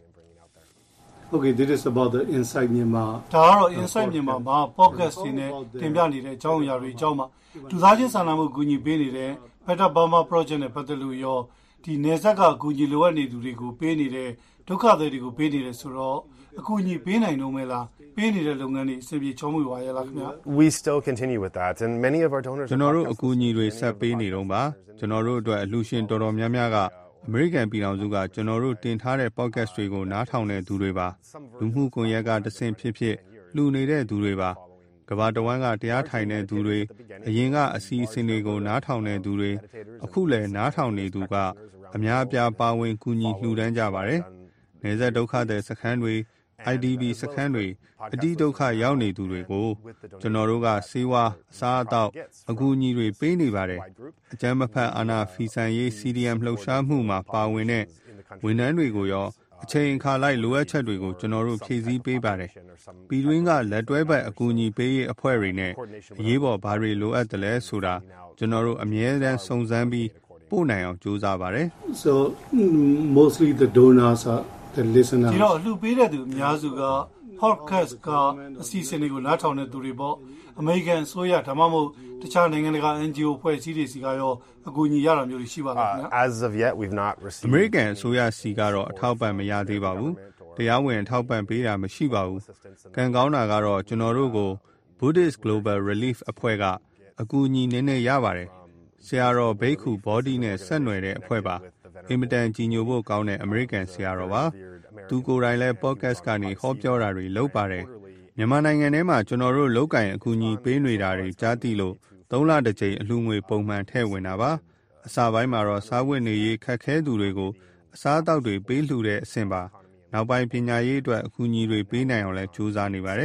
Okay, this is about the Insight Myanmar. ဒါကတော့ Insight မြန်မာမှာ podcast တွေနဲ့တင်ပြနေတဲ့အကြောင်းအရာတွေအကြောင်းမှာလူသားချင်းစာနာမှုကူညီပေးနေတဲ့ Better Burma Project နဲ့ပတ်သက်လို့ရောဒီနေဆက်ကအကူအညီလိုအပ်နေသူတွေကိုပေးနေတဲ့ဒုက္ခသည်တွေကိုပေးနေတယ်ဆိုတော့အကူအညီပေးနိုင်တော့မလားပေးနေတဲ့လုပ်ငန်းတွေအဆင်ပြေချောမွေ့ပါရဲ့လားခင်ဗျာ We still continue with that, and many of our donors. ကျွန်တော်တို့အကူအညီတွေဆက်ပေးနေတော့ပါကျွန်တော်တို့အတွက်အလှူရှင်တော်တော်များများကအမေရိကန်ပြည်ထောင်စုကကျွန်တော်တို့တင်ထားတဲ့ podcast တွေကိုနားထောင်တဲ့သူတွေပါလူမှုကွန်ရက်ကတဆင့်ဖြစ်ဖြစ်လှူနေတဲ့သူတွေပါခကမ္ဘာတဝန်းကတရားထိုင်တဲ့သူတွေအရင်ကအစီအစဉ်တွေကိုနားထောင်တဲ့သူတွေအခုလည်းနားထောင်နေသူကအများအပြားပါဝင်ကူညီလှူဒန်းကြပါတယ်။နယ်စပ်ဒုက္ခသည်စခန်းတွေ I D P စခန်းတွေအတိဒုက္ခရောက်နေသူတွေကိုကျွန်တော်တို့ကစေဝါအစားအသောက်အကူအညီတွေပေးနေပါတယ်။အကြမ်းမဖက်အာဏာဖီဆန်ရေး C D M လှုပ်ရှားမှုမှာပါဝင်တဲ့ဝန်ထမ်းတွေကိုရောအချိန်အခါလိုက်လိုအပ်ချက်တွေကိုကျွန်တော်တို့ဖြည့်ဆည်းပေးပါတယ်။ပြည်တွင်းကလက်တွဲဘက်အကူအညီပေးရေးအဖွဲ့တွေနဲ့အရေးပေါ်ဘာတွေလိုအပ်တယ်လဲဆိုတာကျွန်တော်တို့အမြဲတမ်းစုံစမ်းပြီးပို့နိုင်အောင်ကြိုးစားပါတယ်။ So mostly the donors are the listeners. ဒီတော့လှူပေးတဲ့သူအများစုက podcast ကအစီအစဉ်တွေကိုနားထောင်တဲ့သူတွေပေါ့အမေရိကန်အစိုးရဒါမှမဟုတ်တခြားနိုင်ငံတကာ N G O ဖွဲ့စည်းတွေစီကရောအကူအညီရတာမျိုးရှိပါလားခင်ဗျာ As of yet we've not received အမေရိကန်အစိုးရစီကတော့အထောက်ပံ့မရသေးပါဘူးတရားဝင်အထောက်ပံ့ပေးတာမရှိပါဘူးကံကောင်းတာကတော့ကျွန်တော်တို့ကို Buddhist Global Relief အဖွဲ့ကအကူအညီနည်းနည်းရပါတယ်ဆရာတော်ဘိက္ခုဘောဒီနဲ့ဆက်နွယ်တဲ့အဖွဲ့ပါအင်မတန်ကြီးညိုဖို့ကောင်းတဲ့အမေရိကန်ဆရာတော်ပါသူကိုယ်တိုင်လည်း podcast ကနေဟောပြောတာတွေလုပ်ပါတယ်မြန်မာနိုင်ငံထဲမှာကျွန်တော်တို့လောက်ကင်အကူအညီပေးနေတာတွေကြားသိလို့သုံးလတစ်ကြိမ်အလှူငွေပုံမှန်ထည့်ဝင်တာပါအစာပိုင်းမှာတော့စားဝတ်နေရေးခက်ခဲသူတွေကိုအစားအသောက်တွေပေးလှူတဲ့အဆင့်ပါနောက်ပိုင်းပညာရေးအတွက်အကူအညီတွေပေးနိုင်အောင်လည်းကြိုးစားနေပါတယ်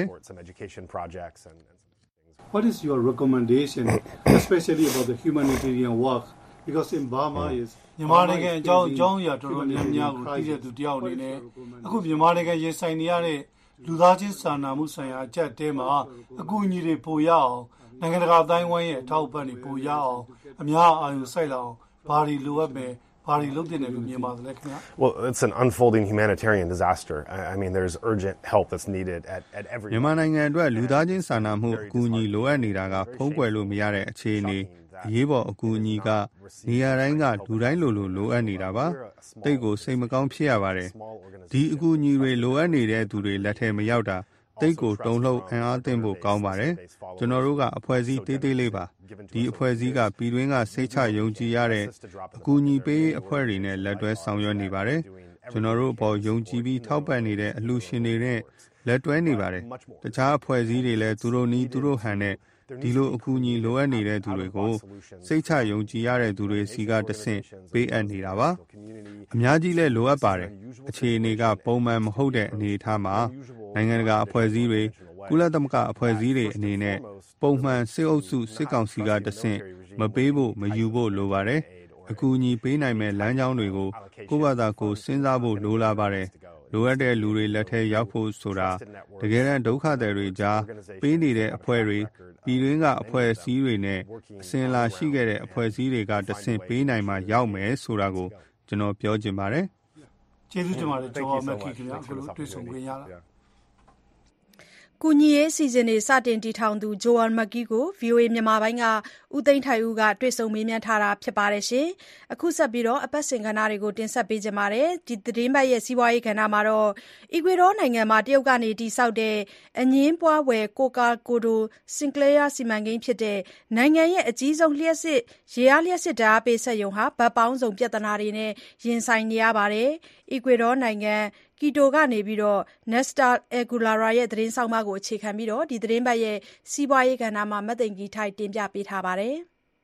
What is your recommendation especially about the humanitarian work because in Burma is မြန်မာနိုင်ငံအကြောင်းအကြောင်းအရာတော်တော်များများကိုသိတဲ့သူတယောက်အနေနဲ့အခုမြန်မာနိုင်ငံရင်ဆိုင်နေရတဲ့လူသားချင်းစာနာမှုဆိုင်ရာအကျပ်တဲမှာအကူအညီတွေပိုရအောင်နိုင်ငံတကာအတိုင်းဝိုင်းရဲ့အထောက်အပံ့တွေပိုရအောင်အများအာရုံစိုက်လာအောင်ဘာတွေလိုအပ်မယ်ဘာတွေလုပ်တင်တယ်လို့မြင်ပါတယ်ခင်ဗျာ Well it's an unfolding humanitarian disaster I mean there's urgent help that's needed at at every မြန်မာနိုင်ငံအတွက်လူသားချင်းစာနာမှုအကူအညီလိုအပ်နေတာကဖုံးကွယ်လို့မရတဲ့အခြေအနေအရေးပေါ်အကူအညီကနေရာတိုင်းကလူတိုင်းလိုလိုလိုအပ်နေတာပါတိတ်ကိုစိတ်မကောင်းဖြစ်ရပါတယ်ဒီအကူအညီတွေလိုအပ်နေတဲ့သူတွေလက်ထဲမရောက်တာတိတ်ကိုတုံ့လှုပ်အံ့အားသင့်ဖို့ကောင်းပါတယ်ကျွန်တော်တို့ကအဖွဲ့အစည်းသေးသေးလေးပါဒီအဖွဲ့အစည်းကပြည်တွင်းကစိတ်ချယုံကြည်ရတဲ့အကူအညီပေးအဖွဲ့တွေနဲ့လက်တွဲဆောင်ရွက်နေပါတယ်ကျွန်တော်တို့အပေါ်ယုံကြည်ပြီးထောက်ပံ့နေတဲ့အလှူရှင်တွေနဲ့လက်တွဲနေပါတယ်တခြားအဖွဲ့အစည်းတွေလည်းသူတို့နီးသူတို့ဟန်နဲ့ဒီလိုအကူအညီလိုအပ်နေတဲ့သူတွေကိုစိတ်ချယုံကြည်ရတဲ့သူတွေစီကတဆင့်ပေးအပ်နေတာပါအများကြီးလည်းလိုအပ်ပါတယ်အခြေအနေကပုံမှန်မဟုတ်တဲ့အနေအထားမှာနိုင်ငံတကာအဖွဲ့အစည်းတွေကုလသမဂ္ဂအဖွဲ့အစည်းတွေအနေနဲ့ပုံမှန်စစ်အုပ်စုစစ်ကောင်စီကတဆင့်မပေးဖို့မယူဖို့လိုပါတယ်အကူအညီပေးနိုင်မဲ့လမ်းကြောင်းတွေကိုကိုယ့်ဘာသာကိုစဉ်းစားဖို့လိုလာပါတယ်လိုအပ်တဲ့လူတွေလက်ထဲရောက်ဖို့ဆိုတာတကယ်တမ်းဒုက္ခသည်တွေကြားပေးနေတဲ့အဖွဲ့တွေပြည်တွင်းကအဖွဲ့အစည်းတွေနဲ့အစဉ်လာရှိခဲ့တဲ့အဖွဲ့အစည်းတွေကတဆင့်ပေးနိုင်မှရောက်မယ်ဆိုတာကိုကျွန်တော်ပြောချင်ပါတယ်ကျေးဇူးတင်ပါတယ်ကျော်မက်ခီခင်ဗျာအခုလိုတွေ့ဆုံခွင့်ရတာကူညီရေးအစီအစဉ်တွေစတင်တည်ထောင်သူဂျိုအန်မက်ကီကို ဗီအိုအေ မြန်မာပိုင်းကဦးသိန်းထိုင်ဦးကတွေ့ဆုံမေးမြန်းထားတာဖြစ်ပါတယ်ရှင်။အခုဆက်ပြီးတော့အပတ်စဉ်ကဏ္ဍတွေကိုတင်ဆက်ပေးကြပါမယ်။ဒီသတင်းပတ်ရဲ့စီးပွားရေးကဏ္ဍမှာတော့အီကွေဒေါနိုင်ငံမှာတရုတ်ကနေတည်ဆောက်တဲ့အငင်းပွားဝယ်ကိုကာကိုဒိုစင်ကလေယာစီမံကိန်းဖြစ်တဲ့နိုင်ငံရဲ့အကြီးဆုံးလျှက်စစ်ရေအားလျှက်စစ်ဓာတ်အားပေးစက်ရုံဟာဗတ်ပေါင်းစုံပြဿနာတွေနဲ့ရင်ဆိုင်နေရပါတယ်။အီကွေဒေါနိုင်ငံကီတိုကနေပြီးတော့ Nesta Aguilara ရဲ့သတင်းဆောင်မကိုအခြေခံပြီးတော့ဒီသတင်းပတ်ရဲ့စီးပွားရေးကဏ္ဍမှာမသိင်ကြီးထိုက်တင်ပြပေးထားပါတယ်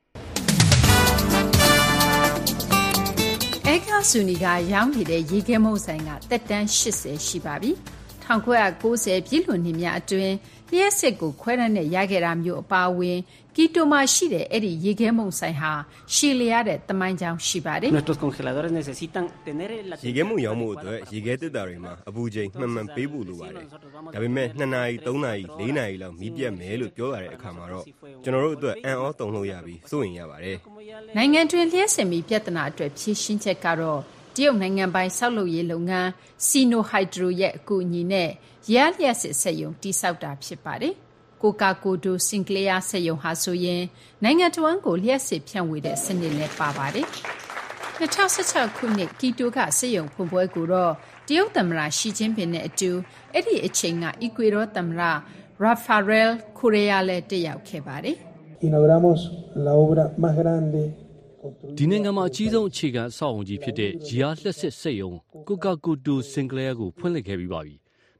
။အဲကာဆူနီကရောင်းနေတဲ့ရေခဲမုန့်ဆိုင်ကတက်တန်း၈၀ရှိပါပြီ။၁၉၉၀ပြည့်လွန်နှစ်များအတွင်းလျှက်စစ်ကိုခွဲရနဲ့ရခဲ့တာမျိုးအပါအဝင်ကီတိုမှာရှိတဲ့အဲ့ဒီရေခဲမုန့်ဆိုင်ဟာရှည်လျားတဲ့သမိုင်းကြောင်းရှိပါတယ်။ Nuestros congeladores necesitan tener la ရေခဲမုန့်ရောင်းမှုအတွက်ရေခဲတစ်တာတွေမှာအပူချိန်မှန်မှန်ပေးဖို့လိုပါတယ်။ဒါပေမဲ့နှစ်နာရီသုံးနာရီလေးနာရီလောက်မီးပြတ်မယ်လို့ပြောရတဲ့အခါမှာတော့ကျွန်တော်တို့အတွက်အံ့ဩတုန်လှုပ်ရပြီးစိုးရိမ်ရပါတယ်။နိုင်ငံတွင်းလျှက်စစ်မီးပြဿနာအတွက်ဖြေရှင်းချက်ကတော့တရုတ်နိုင်ငံပိုင်ဆောက်လုပ်ရေးလုပ်ငန်းစီနိုဟိုက်ဒရိုရဲ့အကူအညီနဲ့ရေအားလျှက်စစ်စက်ရုံတည်ဆောက်တာဖြစ်ပါတယ်။ကိုကာကိုဒိုစင်ကလေယာစက်ရုံဟာဆိုရင်နိုင်ငံတော်ဝန်ကိုလျှက်စစ်ဖြန့်ဝေတဲ့စနစ်လည်းပါပါတယ်။၂၀၁၆ခုနှစ်ကီတိုကစက်ရုံဖွင့်ပွဲကိုတော့တရုတ်သမ္မတရှီကျင်းပင်နဲ့အတူအဲ့ဒီအချိန်ကအီကွေဒေါသမ္မတရာဖာရယ်ကိုရီးယားလည်းတက်ရောက်ခဲ့ပါတယ်။ Inauguramos la obra más grande ဒီနိုင်ငံမှာအကြီးဆုံးအခြေခံအဆောက်အုံကြီးဖြစ်တဲ့ရေအားလျှက်စစ်စက်ရုံကိုကာကိုဒိုစင်ကလေယာကိုဖွင့်လှစ်ခဲ့ပြီးပါပြီ။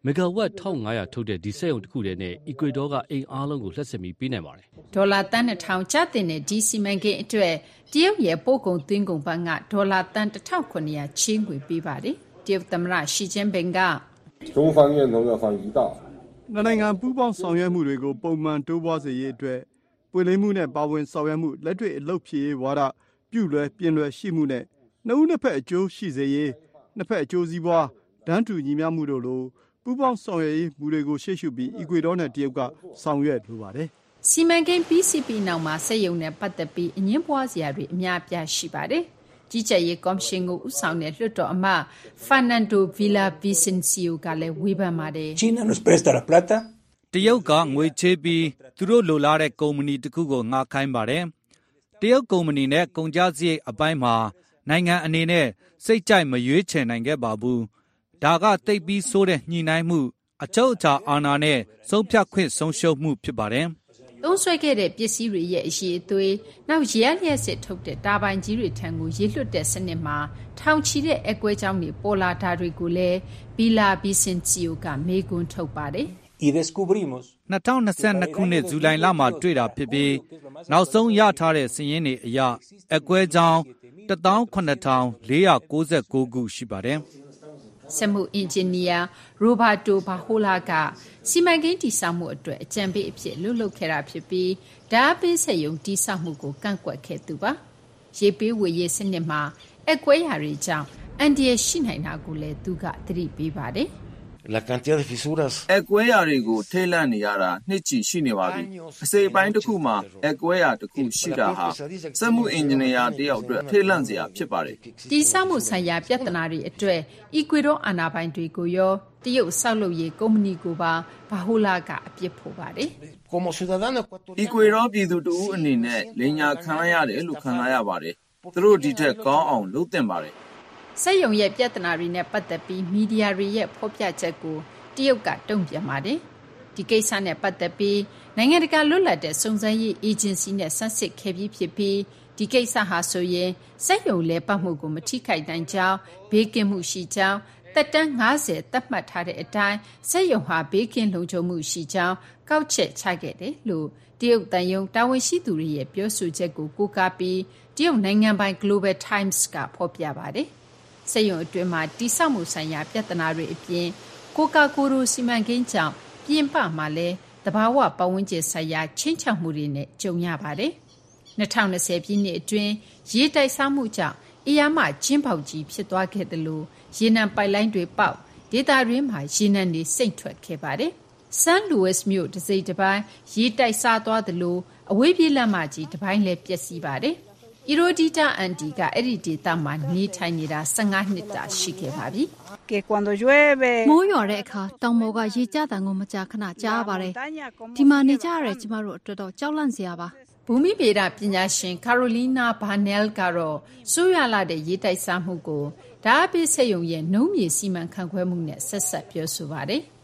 မီဂါဝတ်တစ်ထောင်ငါးရာထုတ်တဲ့ဒီစက်ရုံတစ်ခုတည်းနဲ့အီကွေဒေါကအိမ်အားလုံးကိုလျှပ်စစ်မီးပေးနိုင်ပါတယ်။ဒေါ်လာတန်းနှစ်ထောင်ကျတင်တဲ့ဒီစီမံကိန်းအတွက်တရုတ်ရဲ့ပို့ကုန်သွင်းကုန်ဘဏ်ကဒေါ်လာတန်းတစ်ထောင်ခုနှစ်ရာချေးငွေပေးပါတယ်။တရုတ်သမ္မတရှီကျင်းပင်က中方愿同要方一道နိုင်ငံပူးပေါင်းဆောင်ရွက်မှုတွေကိုပုံမှန်တိုးပွားစေရေးအတွက်ပွင့်လင်းမှုနဲ့ပါဝင်ဆောင်ရွက်မှုလက်တွေ့အလုပ်ဖြစ်ရေးဝါဒပြုလွယ်ပြင်လွယ်ရှိမှုနဲ့နှုတ်နှစ်ဖက်အကျိုးရှိစေရေးနှစ်ဖက်အကျိုးစီးပွားတန်းတူညီမျှမှုတို့လိုပူးပေါင်းဆောင်ရွက်ရေးမူတွေကိုရှေ့ရှုပြီးအီကွေဒေါနဲ့တရုတ်ကဆောင်ရွက်လိုပါတယ်။စီမံကိန်း ပီ စီ ပီ နောက်မှာစက်ရုံနဲ့ပတ်သက်ပြီးအငင်းပွားစရာတွေအများအပြားရှိပါတယ်။ကြီးကြပ်ရေးကော်မရှင်ကိုဦးဆောင်တဲ့လွှတ်တော်အမတ် Fernando Villavicencio ကလည်းဝေဖန်ပါတယ်။ China nos presta la plata တရုတ်ကငွေချေးပြီးသူတို့လိုလားတဲ့ကုမ္ပဏီတစ်ခုကိုငှားခိုင်းပါတယ်။တရုတ်ကုမ္ပဏီနဲ့ကုန်ကျစရိတ်အပိုင်းမှာနိုင်ငံအနေနဲ့စိတ်ကြိုက်မရွေးချယ်နိုင်ခဲ့ပါဘူး။ဒါကတိတ်ပြီးဆိုးတဲ့ညှိနှိုင်းမှုအချုပ်အခြာအာဏာနဲ့ဆုံးဖြတ်ခွင့်ဆုံးရှုံးမှုဖြစ်ပါတယ်။သုံးဆွဲခဲ့တဲ့ပစ္စည်းတွေရဲ့အရေးအသွေးနောက်ရဲလျက်စစ်ထုတ်တဲ့တာပိုင်ကြီးတွေထံကိုရေလွှတ်တဲ့စနစ်မှာထောင်ချီတဲ့အကွဲကြောင်းတွေပေါ်လာတာတွေကိုလည်းဘီလာဘီစင်စီယိုကမေးခွန်းထုတ်ပါတယ်။ y descubrimos ၂၀၂၂ခုနှစ်ဇူလိုင်လမှာတွေ့တာဖြစ်ပြီးနောက်ဆုံးရထားတဲ့စာရင်းတွေအရအကွဲကြောင်းတစ်သောင်းခုနှစ်ထောင်လေးရာကိုးဆယ်ကိုခုရှိပါတယ်။စမှုအင်ဂျင်နီယာရိုဘာတိုဘာဟိုလာကစီမံကိန်းတည်ဆောက်မှုအတွက်အကြံပေးအဖြစ်လှုပ်လှုပ်ခဲ့တာဖြစ်ပြီးဓာတ်ပေးစက်ရုံတည်ဆောက်မှုကိုကန့်ကွက်ခဲ့သူပါ။ရေပေးဝေရေးစနစ်မှာအကွဲရာတွေကြောင့်အန်ဒီရရှိနိုင်တာကိုလည်းသူကသတိပေးပါတယ်။ La cantidad de fisuras အကွဲရာတွေကိုထိလန့်နေရတာနှစ်ချီရှိနေပါပြီ။အစိပ်ပိုင်းတစ်ခုမှာအကွဲရာတစ်ခုရှိတာဟာစက်မှုအင်ဂျင်နီယာတယောက်အတွက်ထိလန့်စရာဖြစ်ပါတယ်။တည်ဆောက်မှုဆိုင်ရာပြဿနာတွေအတွက်အီကွေဒေါအာဏာပိုင်တွေကိုရောတရုတ်ဆောက်လုပ်ရေးကုမ္ပဏီကိုပါဘာဟိုလာကအပြစ်ဖို့ပါတယ်။ Como ciudadano အီကွေဒေါပြည်သူတူအနေနဲ့လိန်ညာခံရရတယ်လို့ခံရပါတယ်။သူတို့ဒီထက်ကောင်းအောင်လုပ်သင့်ပါတယ်။စက်ရုံရဲ့ပြဿနာတွေနဲ့ပတ်သက်ပြီးမီဒီယာတွေရဲ့ဖော်ပြချက်ကိုတရုတ်ကတုံ့ပြန်ပါတယ်။ဒီကိစ္စနဲ့ပတ်သက်ပြီးနိုင်ငံတကာလွတ်လပ်တဲ့စုံစမ်းရေးအေဂျင်စီနဲ့ဆန်းစစ်ခဲ့ပြီးဖြစ်ပြီးဒီကိစ္စဟာဆိုရင်စက်ရုံလဲပတ်မှုကိုမထိခိုက်နိုင်ကြောင်းဘေးကင်းမှုရှိကြောင်းသက်တမ်းငါးဆယ်သတ်မှတ်ထားတဲ့အတိုင်းစက်ရုံဟာဘေးကင်းလုံခြုံမှုရှိကြောင်းကောက်ချက်ချခဲ့တယ်လို့တရုတ်တန်ယုံတာဝန်ရှိသူတွေရဲ့ပြောဆိုချက်ကိုကိုးကားပြီးတရုတ်နိုင်ငံပိုင် Global Times ကဖော်ပြပါတယ်။စက်ရုံအတွင်းမှာတိဆောက်မှုဆိုင်ရာပြဿနာတွေအပြင်ကိုကာကိုရိုစီမံကိန်းကြောင့်ပြင်ပမှာလည်းတဘာဝပတ်ဝန်းကျင်ဆိုင်ရာချင်းချောက်မှုတွေနဲ့ကြုံရပါတယ်။၂၀၂၀ပြည့်နှစ်အတွင်းရေတိုက်စားမှုကြောင့်အရာမကျင်းပေါက်ကြီးဖြစ်သွားခဲ့တယ်လို့ရေနံပိုက်လိုင်းတွေပေါက်ဒေသရင်းမှာရေနံတွေစိမ့်ထွက်ခဲ့ပါတယ်။ဆန်လူဝစ်မြို့တစိမ့်တစ်ပိုင်းရေတိုက်စားသွားတယ်လို့အဝေးပြေးလမ်းမကြီးတစ်ပိုင်းလည်းပျက်စီးပါတယ်။အီရိုဒီတာအန်တီကအဲ့ဒီဒေသမှာနေထိုင်နေတာ၁၅နှစ်တာရှိခဲ့ပါပြီ။မိုးရွာတဲ့အခါတောင်ပေါ်ကရေကျတံကိုမကြာခဏကြားရပါတယ်။ဒီမှာနေကြရတဲ့ကျမတို့အတွက်တော့ကြောက်လန့်စရာပါ။ဘူမိဗေဒပညာရှင်ကာရိုလီနာဘာနယ်ကတော့ဆိုးရွားလာတဲ့ရေတိုက်စားမှုကိုဓာတ်ပေးစက်ရုံရဲ့နှုံးမြေစီမံခန့်ခွဲမှုနဲ့ဆက်ဆက်ပြောဆိုပါတယ်။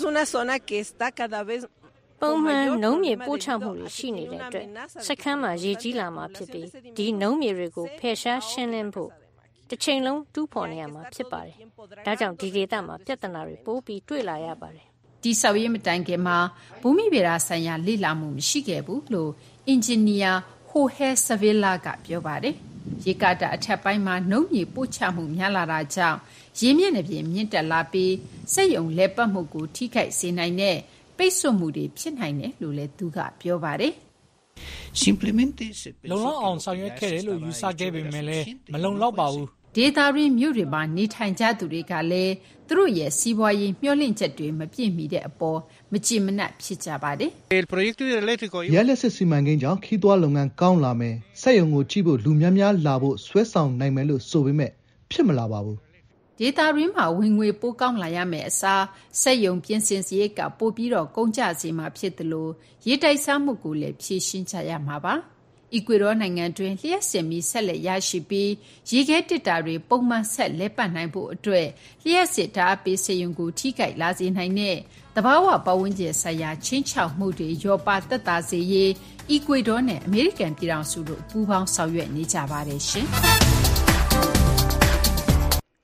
ပုံမှန်နှုံးမြေပို့ချမှုတွေရှိနေတဲ့အတွက်စခန်းမှာရေကြီးလာမှာဖြစ်ပြီးဒီနှုံးမြေတွေကိုဖယ်ရှားရှင်းလင်းဖို့တစ်ချိန်လုံးတူးဖော်နေရမှာဖြစ်ပါတယ်။ဒါကြောင့်ဒီဒေသမှာပြဿနာတွေပိုပြီးတွေ့လာရပါတယ်။ဒီဆောက်ရေးမတိုင်ခင်မှာဘူမိဗေဒဆိုင်ရာလေ့လာမှုမရှိခဲ့ဘူးလို့အင်ဂျင်နီယာဟိုဟဲဆဗီလာကပြောပါတယ်။ရေကာတာအထက်ပိုင်းမှာနှုံးမြေပို့ချမှုများလာတာကြောင့်ရေမျက်နှာပြင်မြင့်တက်လာပြီးစက်ရုံလဲပတ်မှုကိုထိခိုက်စေနိုင်တဲ့ပိတ်ဆို့မှုတွေဖြစ်နိုင်တယ်လို့လည်းသူကပြောပါတယ်။ လုံလောက်အောင်ဆောင်ရွက်ခဲ့တယ်လို့ယူဆခဲ့ပေမဲ့လည်းမလုံလောက်ပါဘူး။ဒေတာရင်းမြို့တွေမှာနေထိုင်ကြသူတွေကလည်းသူတို့ရဲ့စီးပွားရေးမျှော်လင့်ချက်တွေမပြည့်မီတဲ့အပေါ်မကြည်မနက်ဖြစ်ကြပါတယ်။ ရဲလက်စစ်စီမံကိန်းကြောင့်ခီးသွွားလုပ်ငန်းကောင်းလာမယ်။စက်ရုံကိုကြည့်ဖို့လူများများလာဖို့ဆွဲဆောင်နိုင်မယ်လို့ဆိုပေမဲ့ဖြစ်မလာပါဘူးဒေတာရင်းမှာဝင်ငွေပိုကောင်းလာရမယ်အစားစက်ရုံပြင်ဆင်စရိတ်ကပိုပြီးတော့ကုန်ကျစေမှာဖြစ်တယ်လို့ရေတိုက်စားမှုကိုလည်းဖြည့်ရှင်းချရမှာပါ။အီကွေဒေါနိုင်ငံတွင်လျှက်စင်မီဆက်လက်ရရှိပြီးရေခဲတစ်တာတွေပုံမှန်ဆက်လက်ပတ်နိုင်ဖို့အတွက်လျှက်စစ်ဓာတ်ပေးစက်ရုံကိုထိခိုက်လာစေနိုင်တဲ့တဘာဝပတ်ဝန်းကျင်ဆိုင်ရာချင်းချောက်မှုတွေရောပါသက်သာစေရေးအီကွေဒေါနဲ့အမေရိကန်ပြည်ထောင်စုတို့ပူးပေါင်းဆောင်ရွက်နေကြပါတယ်ရှင်။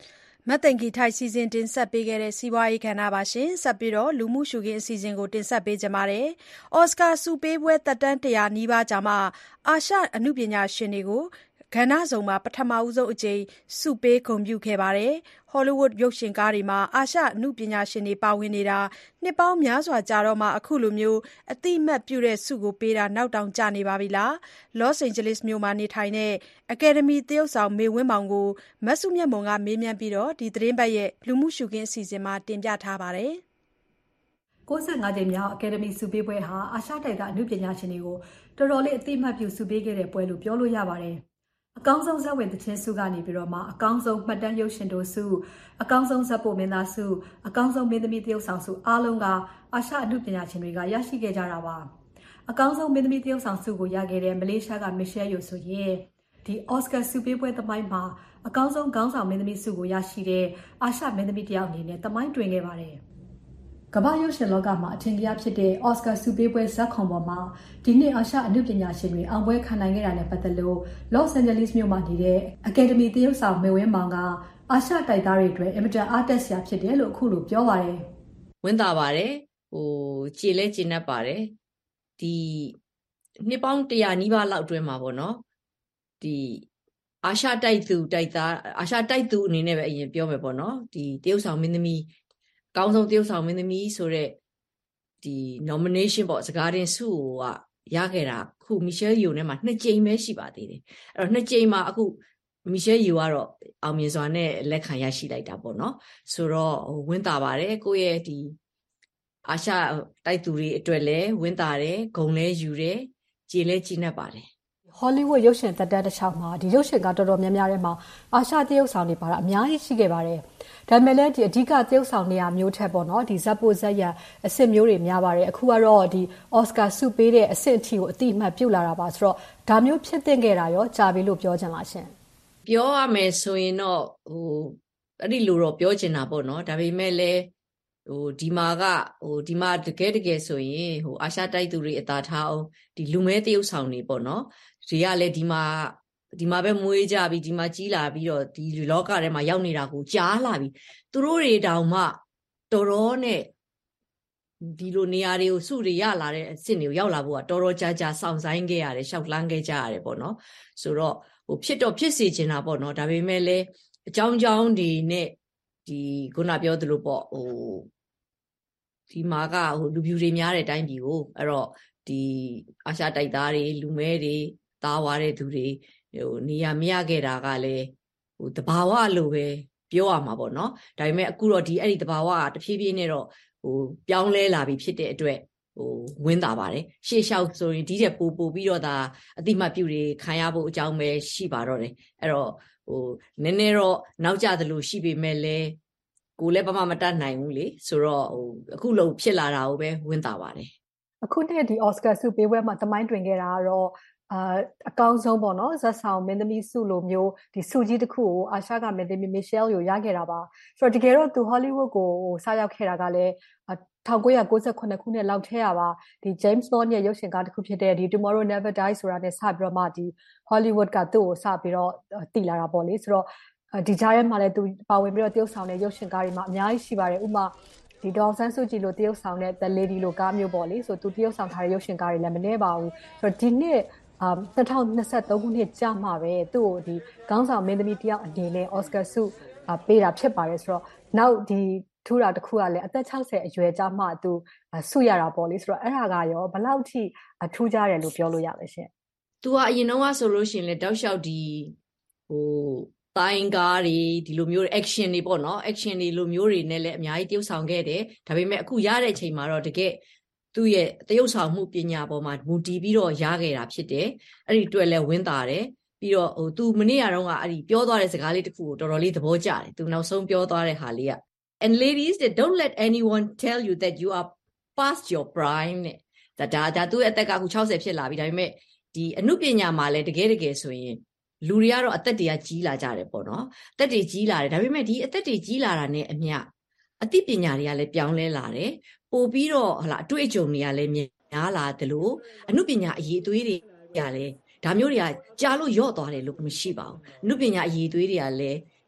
မတ်သိင်္ဂီထိုက်စီစဉ်တင်ဆက်ပေးခဲ့တဲ့စီးပွားရေးကဏ္ဍပါရှင်ဆက်ပြီးတော့လူမှုရှုခင်းအစီအစဉ်ကိုတင်ဆက်ပေးကြပါမယ်။အော်စကာဆုပေးပွဲသက်တမ်းတရာနီးပါးကြာမှအာရှအနုပညာရှင်တွေကိုကဏ္ဍစုံမှာပထမဦးဆုံးအကြိမ်ဆုပေးဂုဏ်ပြုခဲ့ပါတယ်။ ဟောလိဝုဒ်ရုပ်ရှင်ကားတွေမှာအာရှအနုပညာရှင်တွေပါဝင်နေတာနှစ်ပေါင်းများစွာကြာတော့မှအခုလိုမျိုးအတိအမှတ်ပြုတဲ့ဆုကိုပေးတာနောက်တောင်ကျနေပါပြီလား။ လော့စ်အိန်ဂျလိစ်မြို့မှာနေထိုင်တဲ့အကယ်ဒမီသရုပ်ဆောင်မေဝင်းမောင်ကိုမစုမြတ်မွန်ကမေးမြန်းပြီးဒီသတင်းပတ်ရဲ့လူမှုရှုခင်းအစီအစဉ်မှာတင်ပြထားပါတယ်။ကိုးဆယ်ငါးကြိမ်မြောက်အကယ်ဒမီဆုပေးပွဲဟာအာရှတိုက်သားအနုပညာရှင်တွေကိုတော်တော်လေးအတိအမှတ်ပြုဆုပေးခဲ့တဲ့ပွဲလို့ပြောလို့ရပါတယ်။အကောင်းဆုံးဇာတ်ဝင်သချင်းဆုကနေပြီးတော့မှအကောင်းဆုံးမှတ်တမ်းရုပ်ရှင်တို့ဆုအကောင်းဆုံးဇာတ်ပို့မင်းသားဆုအကောင်းဆုံးမင်းသမီးသရုပ်ဆောင်ဆုအားလုံးကအာရှအနုပညာရှင်တွေကရရှိခဲ့ကြတာပါအကောင်းဆုံးမင်းသမီးသရုပ်ဆောင်ဆုကိုရခဲ့တဲ့မလေးရှားကမစ်ရှဲယိုဆိုရင်ဒီအော်စကာဆုပေးပွဲသမိုင်းမှာအကောင်းဆုံးခေါင်းဆောင်မင်းသမီးဆုကိုရရှိတဲ့အာရှမင်းသမီးတယောက်အနေနဲ့သမိုင်းတွင်ခဲ့ပါတယ်ကမ္ဘာရုပ်ရှင်လောကမှာအထင်ကြီးဖြစ်တဲ့အော်စကာဆုပေးပွဲဇာတ်ခုံပေါ်မှာဒီနှစ်အာရှအနုပညာရှင်တွေအောင်ပွဲခံနိုင်ခဲ့တာနဲ့ပတ်သက်လို့လော့စ်အိန်ဂျလိစ်မြို့မှာနေတဲ့အကယ်ဒမီသရုပ်ဆောင်မေဝင်းမောင်ကအာရှတိုက်သားတွေအတွက်အင်မတန်အားတက်စရာဖြစ်တယ်လို့အခုလိုပြောပါတယ်ဝင်းသာပါတယ်ဟိုကြည်လဲကျဉ်တ်ပါတယ်ဒီနှစ်ပေါင်းတရာနီးပါးလောက်အတွင်းမှာပေါ့နော်ဒီအာရှတိုက်သူတိုက်သားအာရှတိုက်သူအနေနဲ့ပဲအရင်ပြောမယ်ပေါ့နော်ဒီတရုတ်ဆောင်မင်းသမီးအကောင်းဆုံးတရုတ်ဆောင်မင်းသမီးဆိုတဲ့ဒီ nomination ပေါ့စကားတင်ဆုကရခဲ့တာခုမီရှဲယိုနဲ့မှနှစ်ကြိမ်ပဲရှိပါသေးတယ်အဲ့တော့နှစ်ကြိမ်မှာအခုမီရှဲယိုကတော့အောင်မြင်စွာနဲ့လက်ခံရရှိလိုက်တာပေါ့နော်ဆိုတော့ဝင်းတာပါတယ်ကိုယ့်ရဲ့ဒီအာရှတိုက်သူတွေအတွက်လည်းဝင်းတာတယ်ဂုဏ်လဲယူတယ်ကြည်လဲကြည်နပ်ပါတယ်ဟောလိဝုဒ်ရုပ်ရှင်သက်တမ်းတစ်ချောင်းမှာဒီရုပ်ရှင်ကတော်တော်များများထဲမှာအာရှသရုပ်ဆောင်တွေပါတာအများကြီးရှိခဲ့ပါတယ်ဒါပေမဲ့လည်းဒီအဓိကသရုပ်ဆောင်နေရာမျိုးထက်ပေါ့နော်ဒီဇက်ပိုဇက်ရအစ်စ်မျိုးတွေများပါတယ်အခုကတော့ဒီအော်စကာဆုပေးတဲ့အဆင့်အထိကိုအတိအမှတ်ပြုလာတာပါဆိုတော့ဒါမျိုးဖြစ်သင့်ခဲ့တာရောကြာပြီလို့ပြောချင်လားရှင်ပြောရမယ်ဆိုရင်တော့ဟိုအဲ့ဒီလိုတော့ပြောချင်တာပေါ့နော်ဒါပေမဲ့လည်းဟိုဒီမှာကဟိုဒီမှာတကယ်တကယ်ဆိုရင်ဟိုအာရှတိုက်သူတွေအသာထားအောင်ဒီလူမဲသရုပ်ဆောင်တွေပေါ့နော်တွေကလည်းဒီမှာဒီမှာပဲမွေးကြပြီးဒီမှာကြီးလာပြီးတော့ဒီလောကထဲမှာရောက်နေတာကိုကြားလာပြီးသူတို့တွေတောင်မှတော်တော်နဲ့ဒီလိုနေရာတွေကိုစုတွေရလာတဲ့အစ်စ်တွေကိုရောက်လာဖို့ကတော်တော်ကြာကြာစောင့်ဆိုင်ခဲ့ရတယ်ရှောက်လန်းခဲ့ကြရတယ်ပေါ့နော်ဆိုတော့ဟိုဖြစ်တော့ဖြစ်စေချင်တာပေါ့နော်ဒါပေမဲ့လည်းအကြောင်းကြောင်းဒီနဲ့ဒီခုနပြောသလိုပေါ့ဟိုဒီမှာကဟိုလူပြူတွေများတဲ့အတိုင်းပြည်ကိုအဲ့တော့ဒီအာရှတိုက်သားတွေလူမဲတွေသားဝါတဲ့သူတွေဟိုနေရာမရခဲ့တာကလည်းဟိုတဘာဝလိုပဲပြောရမှာပေါ့နော်ဒါပေမဲ့အခုတော့ဒီအဲ့ဒီတဘာဝကတဖြည်းဖြည်းနဲ့တော့ဟိုပြောင်းလဲလာပြီဖြစ်တဲ့အတွက်ဟိုဝင်းတာပါတယ်ရှေ့လျှောက်ဆိုရင်ဒီတဲ့ပို့ပို့ပြီးတော့ဒါအတိမတ်ပြုတွေခံရဖို့အကြောင်းပဲရှိပါတော့တယ်အဲ့တော့ဟိုနည်းနည်းတော့နောက်ကျသလိုရှိပေမဲ့လည်းကိုလည်းဘာမှမတတ်နိုင်ဘူးလေဆိုတော့ဟိုအခုလုံဖြစ်လာတာကိုပဲဝင်းတာပါတယ်အခုနဲ့ဒီအော်စကာဆုပေးပွဲမှာသမိုင်းတွင်ခဲ့တာကတော့အာအကောင်းဆုံးပေါ့နော်ဇက်ဆောင်မင်းသမီးဆုလိုမျိုးဒီဆုကြီးတစ်ခုကိုအာရှကမင်းသမီးမစ်ရှဲလ်ကိုရခဲ့တာပါဆိုတော့တကယ်တော့သူဟောလိဝုဒ်ကိုစရောက်ခဲ့တာကလည်း၁၉၉၇ခုနှစ်လောက်ထဲရပါဒီ James Bond ရဲ့ရုပ်ရှင်ကားတစ်ခုဖြစ်တဲ့ဒီ Tomorrow Never Dies ဆိုတာနဲ့စပြီးတော့မှဒီ Hollywood ကသူ့ကိုစပြီးတော့တည်လာတာပေါ့လေဆိုတော့ဒီကြားထဲမှာလည်းသူပါဝင်ပြီးတော့တရုပ်ဆောင်တဲ့ရုပ်ရှင်ကားတွေမှာအများကြီးရှိပါတယ်ဥပမာဒီဒေါ်ဆန်းစုကြည်လိုတရုပ်ဆောင်တဲ့ The Lady လိုကားမျိုးပေါ့လေဆိုသူတရုပ်ဆောင်ထားတဲ့ရုပ်ရှင်ကားတွေလည်းမနှဲပါဘူးဆိုတော့ဒီနှစ်အာ၂၀၂၃ခုနှစ်ကြာမှပဲသူ့ကိုဒီခေါင်းဆောင်မင်းသမီးတယောက်အနေနဲ့အော်စကာဆုပေးတာဖြစ်ပါတယ်ဆိုတော့နောက်ဒီထူတာတစ်ခုကလည်းအသက်၆၀အရွယ်ကြာမှသူဆုရတာပေါ့လေဆိုတော့အဲ့ဒါကရောဘယ်လောက်ထိထူးကြတယ်လို့ပြောလို့ရလဲရှင်သူကအရင်တော့ဆိုလို့ရှိရင်လေတောက်လျှောက်ဒီဟိုတိုင်းကားတွေဒီလိုမျိုး action တွေပေါ့နော် action တွေလိုမျိုးတွေနဲ့လည်းအများကြီးတရုပ်ဆောင်ခဲ့တယ်ဒါပေမဲ့အခုရတဲ့အချိန်မှာတော့တကယ်သူ့ရဲ့တရုပ်ဆောင်မှုပညာပေါ်မှာမူတည်ပြီးတော့ရခဲ့တာဖြစ်တယ်အဲ့ဒီအတွက်လည်းဝင်းတာတယ်ပြီးတော့ဟိုသူမနေ့ကတော့ကအဲ့ဒီပြောသွားတဲ့စကားလေးတစ်ခုကိုတော်တော်လေးသဘောကျတယ်သူနောက်ဆုံးပြောသွားတဲ့ဟာလေးက and ladies that don't let anyone tell you that you are past your prime နဲ့ဒါဒါဒါသူ့ရဲ့အသက်ကအခု၆၀ဖြစ်လာပြီဒါပေမဲ့ဒီအမှုပညာမှာလည်းတကယ်တကယ်ဆိုရင်လူတွေကတော့အသက်တွေကကြီးလာကြတယ်ပေါ့နော်အသက်တွေကြီးလာတယ်ဒါပေမဲ့ဒီအသက်တွေကြီးလာတာနဲ့အမျှအသိပညာတွေကလည်းပြောင်းလဲလာတယ်ပို့ပြီးတော့ဟလာအတွေ့အကြုံတွေကလည်းများလာတယ်လို့အမှုပညာအရေးအသွေးတွေကလည်းဒါမျိုးတွေကကြားလို့ရော့သွားတယ်လို့မရှိပါဘူးအမှုပညာအရေးအသွေးတွေကလည်း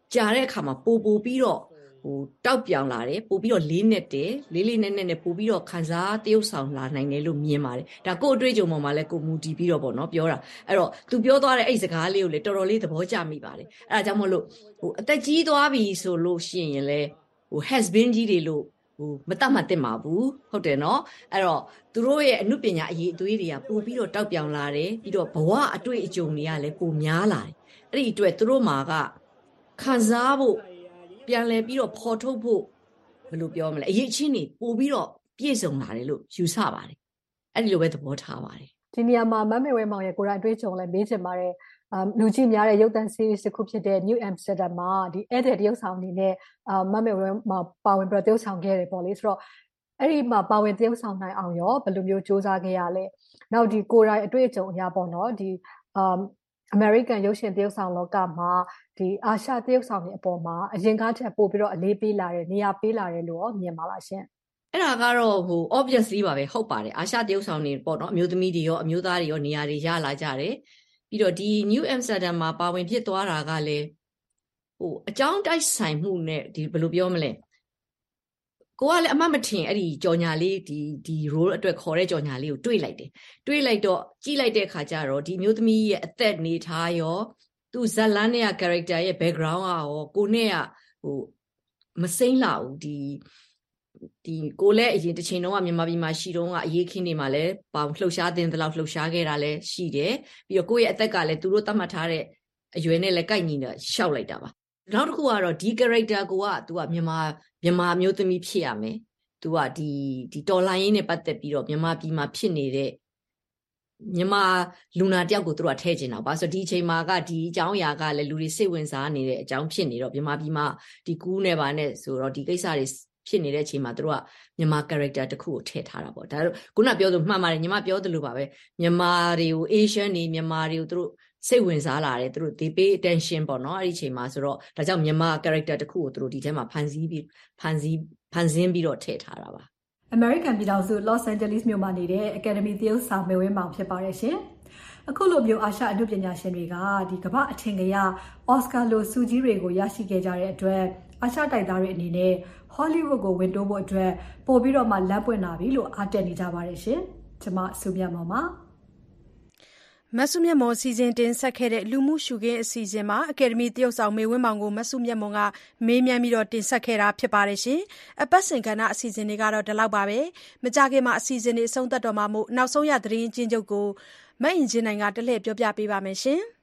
ကြာတဲ့အခါမှာပိုပိုပြီးတော့ဟိုတောက်ပြောင်လာတယ်ပိုပြီးတော့လေးနဲ့တယ်လေးလေးနဲ့နဲ့နဲ့ပိုပြီးတော့ခံစားတရုပ်ဆောင်လာနိုင်တယ်လို့မြင်ပါတယ်ဒါကိုအတွေ့အကြုံပေါ်မှာလည်းကိုမူတည်ပြီးတော့ပေါ့နော်ပြောတာအဲ့တော့သူပြောသွားတဲ့အဲ့စကားလေးကိုလေတော်တော်လေးသဘောကျမိပါတယ်အဲ့ဒါကြောင့်မို့လို့ဟိုအသက်ကြီးသွားပြီဆိုလို့ရှိရင်လည်းဟို has been ကြီးတွေလို့ဟိုမတတ်မှတ်တင်ပါဘူးဟုတ်တယ်နော်အဲ့တော့သူတို့ရဲ့အမှုပညာအရေးအသွေးတွေကပိုပြီးတော့တောက်ပြောင်လာတယ်ပြီးတော့ဘဝအတွေ့အကြုံတွေကလည်းပိုများလာတယ်အဲ့ဒီအတွက်သူတို့မှာကခံစားဖို့ပြန်လဲပြီးတော့ဖော်ထုတ်ဖို့ဘယ်လိုပြောမလဲအရေးချင်းနေပို့ပြီးတော့ပြည့်စုံလာတယ်လို့ယူဆပါတယ်အဲ့ဒီလိုပဲသဘောထားပါတယ်ဒီနေရာမှာမမေဝဲမောင်ရဲ့ကိုယ်တိုင်အတွေ့အကြုံလည်းမေးချင်ပါတယ်အမ်လူကြီးများတဲ့ရုပ်သံ series တစ်ခုဖြစ်တဲ့ New Amsterdam မှာဒီဧည့်သည်တရုပ်ဆောင်အနေနဲ့အာမမေဝဲမှာပါဝင်ပြီးတရုပ်ဆောင်ခဲ့တယ်ပေါ့လေဆိုတော့အဲ့ဒီမှာပါဝင်တရုပ်ဆောင်နိုင်အောင်ရောဘယ်လိုမျိုးစူးစမ်းခဲ့ရလဲနောက်ဒီကိုယ်တိုင်အတွေ့အကြုံအရာပေါ့နော်ဒီအမ်American ရုပ်ရှင်တရုပ်ဆောင်လောကမှာဒီအာရှတရုပ်ဆောင်တွေအပေါ်မှာအရင်ကထက်ပိုပြီးတော့အလေးပေးလာတယ်နေရာပေးလာတယ်လို့ရောမြင်ပါလားရှင်အဲ့ဒါကတော့ဟို obviously ပါပဲဟုတ်ပါတယ်အာရှတရုပ်ဆောင်တွေပေါ့နော်အမျိုးသမီးတွေရောအမျိုးသားတွေရောနေရာတွေရလာကြတယ်ပြီးတော့ဒီ New Amsterdam မှာပါဝင်ဖြစ်သွားတာကလည်းဟိုအကြောင်းတိုက်ဆိုင်မှုနဲ့ဒီဘယ်လိုပြောမလဲကိုကလည်းအမှတ်မထင်အဲ့ဒီကြော်ညာလေးဒီဒီ role အတွက်ခေါ်တဲ့ကြော်ညာလေးကိုတွေးလိုက်တယ်တွေးလိုက်တော့ကြည့်လိုက်တဲ့ခါကျတော့ဒီမျိုးသမီးရဲ့အသက်နေထားရောသူဇက်လန်းနဲ့ character ရဲ့ background ကရောကိုနဲ့ကဟိုမစိမ့်လာဘူးဒီဒီကိုလည်းအရင်တစ်ချိန်တုန်းကမြန်မာပြည်မှာရှိတုန်းကအရေးခင်းနေမှာလဲပေါင်လှုပ်ရှားတင်တဲ့လောက်လှုပ်ရှားခဲ့တာလည်းရှိတယ်ပြီးတော့ကိုယ့်ရဲ့အသက်ကလည်းသူတို့သတ်မှတ်ထားတဲ့အရွယ်နဲ့လည်းကိုက်ညီနေရှောက်လိုက်တာပါနောက်တစ်ခုကတော့ဒီ character ကိုက तू ကမြန်မာမြန်မာမျိုးသမီးဖြစ်ရမယ် तू ကဒီဒီတော်လိုင်းရင်းနဲ့ပတ်သက်ပြီးတော့မြန်မာပြည်မှာဖြစ်နေတဲ့မြန်မာလူနာတယောက်ကိုသူတို့ကထည့်ချင်တာပါဆိုတော့ဒီအချိန်မှာကဒီအကြောင်းအရာကလည်းလူတွေစိတ်ဝင်စားနေတဲ့အကြောင်းဖြစ်နေတော့မြန်မာပြည်မှာဒီကူးနေပါနဲ့ဆိုတော့ဒီကိစ္စတွေဖြစ်နေတဲ့အချိန်မှာသူတို့ကမြန်မာ character တစ်ခုကိုထည့်ထားတာပေါ့ဒါတော့ခုနပြောဆိုမှန်ပါတယ်ညီမပြောသလိုပါပဲမြန်မာတွေကို Asian တွေမြန်မာတွေကိုသူတို့စိတ်ဝင်စားလာတယ်သူတို့ they pay attention ပေါ့နော်အဲ့ဒီအချိန်မှာဆိုတော့ဒါကြောင့်မြန်မာ character တစ်ခုကိုသူတို့ဒီထဲမှာဖန်ဆည်းပြီးဖန်ဆည်းဖန်ဆင်းပြီးတော့ထည့်ထားတာပါ American ပြည်ထောင်စု Los Angeles မြို့မှာနေတဲ့ Academy သရုပ်ဆောင်မေဝင်းမောင်ဖြစ်ပါတယ်ရှင်အခုလိုမျိုးအာရှအမှုပညာရှင်တွေကဒီကမ္ဘာအထင်ကြီးအော်စကာလိုဆုကြီးတွေကိုရရှိခဲ့ကြတဲ့အတွက်အာရှတိုက်သားတွေအနေနဲ့ Hollywood ကိုဝင်တိုးဖို့အတွက်ပို့ပြီးတော့မှလမ်းပွင့်လာပြီလို့အားတက်နေကြပါတယ်ရှင်ကျွန်မစုမြတ်မောင်ပါမဆုမြတ်မော်စီစဉ်တင်ဆက်ခဲ့တဲ့လူမှုရှုခင်းအစီအစဉ်မှာအကယ်ဒမီတရုတ်ဆောင်မေဝင်းမောင်ကိုမဆုမြတ်မော်ကမေးမြန်းပြီးတော့တင်ဆက်ခဲ့တာဖြစ်ပါတယ်ရှင်။အပတ်စဉ်ကဏ္ဍအစီအစဉ်တွေကတော့ဒီလောက်ပါပဲ။မကြခင်မှာအစီအစဉ်တွေအဆုံးသတ်တော်မှာမို့နောက်ဆုံးရသတင်းချင်းချုပ်ကိုမအင်ဂျင်နိုင်ကတလှည့်ပြောပြပေးပါမယ်ရှင်။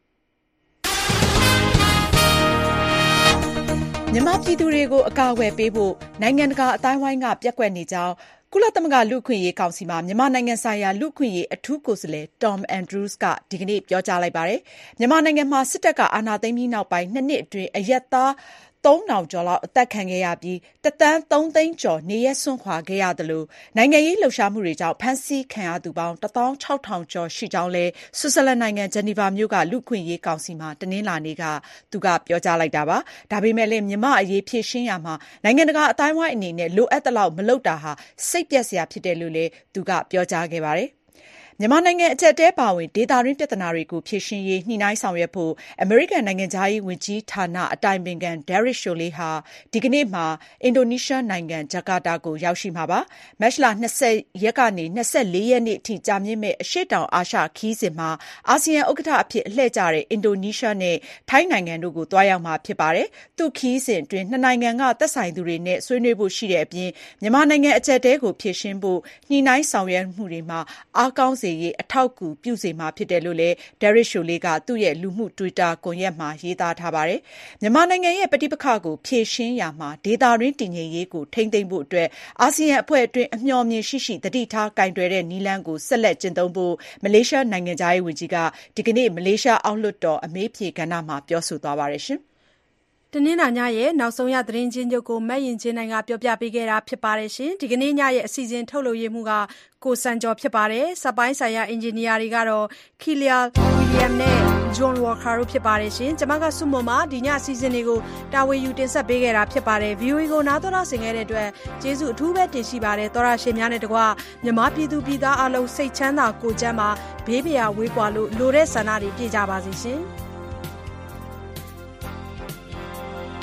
မြန်မာပြည်သူတွေကိုအကာအကွယ်ပေးဖို့နိုင်ငံတကာအတိုင်းအဝိုင်းကပြက်ကွက်နေကြောင်းကုလသမဂ္ဂလူ့အခွင့်အရေးကောင်စီမှာမြန်မာနိုင်ငံဆိုင်ရာလူ့အခွင့်အရေးအထူးကိုယ်စားလှယ် Tom Andrews ကဒီကနေ့ပြောကြားလိုက်ပါတယ်။မြန်မာနိုင်ငံမှာစစ်တပ်ကအာဏာသိမ်းပြီးနောက်ပိုင်းနှစ်နှစ်အတွင်းအရပ်သားသုံးထောင်ကျော်လောက်အသက်ခံခဲ့ရပြီးတစ်သန်းသုံးသိန်းကျော်နေရပ်စွန့်ခွာခဲ့ရတယ်လို့နိုင်ငံရေးလှုပ်ရှားမှုတွေကြောင့်ဖမ်းဆီးခံရသူပေါင်းတစ်သောင်းခြောက်ထောင်ကျော်ရှိကြောင်းလဲဆွစ်ဇာလန်နိုင်ငံဂျနီဗာမြို့ကလူ့အခွင့်အရေးကောင်စီမှာတနင်္လာနေ့ကသူကပြောကြားလိုက်တာပါ။ဒါပေမဲ့လည်းမြန်မာအရေးဖြေရှင်းရမှာနိုင်ငံတကာအတိုင်းအဝိုင်းအနေနဲ့လိုအပ်တဲ့လောက်မလုပ်တာဟာစိတ်ပျက်စရာဖြစ်တယ်လို့လဲသူကပြောကြားခဲ့ပါတယ်။မြန်မာနိုင်ငံအကျပ်တဲပါဝင်ဒေသတွင်းပြဿနာတွေကိုဖြေရှင်းရေးညှိနှိုင်းဆောင်ရွက်ဖို့အမေရိကန်နိုင်ငံသားရေးဝန်ကြီးဌာနအတိုင်ပင်ခံ Derek Chollet ဟာဒီကနေ့မှာအင်ဒိုနီးရှားနိုင်ငံဂျကာတာကိုရောက်ရှိမှာပါ။မတ်လ၂၀ရက်ကနေ၂၄ရက်နေ့အထိကြာမြင့်မဲ့အရှေ့တောင်အာရှခီးစဉ်မှာအာဆီယံဥက္ကဋ္ဌအဖြစ်အလှည့်ကျတဲ့အင်ဒိုနီးရှားနဲ့ထိုင်းနိုင်ငံတို့ကိုတွားရောက်မှာဖြစ်ပါတယ်။သူခီးစဉ်အတွင်းနှစ်နိုင်ငံကသက်ဆိုင်သူတွေနဲ့ဆွေးနွေးဖို့ရှိတဲ့အပြင်မြန်မာနိုင်ငံအကျပ်တဲကိုဖြေရှင်းဖို့ညှိနှိုင်းဆောင်ရွက်မှုတွေမှာအားကောင်းစေရေးအထောက်အကူပြုစေမှာဖြစ်တယ်လို့လည်း Derek Chollet ကသူ့ရဲ့လူမှု Twitter ကွန်ရက်မှာရေးသားထားပါတယ်။မြန်မာနိုင်ငံရဲ့ပဋိပက္ခကိုဖြေရှင်းရာမှာဒေသတွင်းတည်ငြိမ်ရေးကိုထိန်းသိမ်းဖို့အတွက်အာဆီယံအဖွဲ့အတွင်းအမျှော်မြင်ရှိရှိသတိထားကင်တွယ်တဲ့နည်းလမ်းကိုဆက်လက်ကျင့်သုံးဖို့မလေးရှားနိုင်ငံသားရေးဝန်ကြီးကဒီကနေ့မလေးရှားအောက်လွှတ်တော်အမေးဖြေကဏ္ဍမှာပြောဆိုသွားပါတယ်ရှင်။တနင်္လာညရဲ့နောက်ဆုံးရသတင်းချင်းချုပ်ကိုမက်ရင်ချင်းနိုင်ကပြောပြပေးခဲ့တာဖြစ်ပါတယ်ရှင်ဒီကနေ့ညရဲ့အစီအစဉ်ထုတ်လုပ်ရမှုကကိုစံကျော်ဖြစ်ပါတယ်စက်ပိုင်းဆိုင်ရာအင်ဂျင်နီယာတွေကတော့ Kilia William နဲ့ John Walker တို့ဖြစ်ပါတယ်ရှင်ကျွန်မကစုမမဒီညအစီအစဉ်တွေကိုတာဝန်ယူတင်ဆက်ပေးခဲ့တာဖြစ်ပါတယ် ဗီအိုအေ ကိုနားတော်တာဆင်ခဲ့တဲ့အတွက်ကျေးဇူးအထူးပဲတင်ရှိပါတယ်သောရရှင်များနဲ့တကွမြန်မာပြည်သူပြည်သားအလုံးစိတ်ချမ်းသာကိုယ်ကျန်းမာဘေးပရာဝေးကွာလို့လိုတဲ့ဆန္ဒတွေပြည့်ကြပါစေရှင်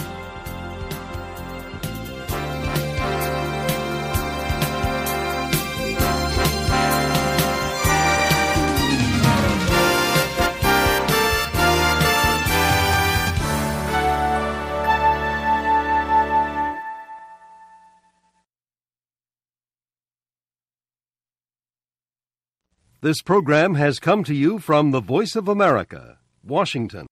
This program has come to you from the Voice of America, Washington.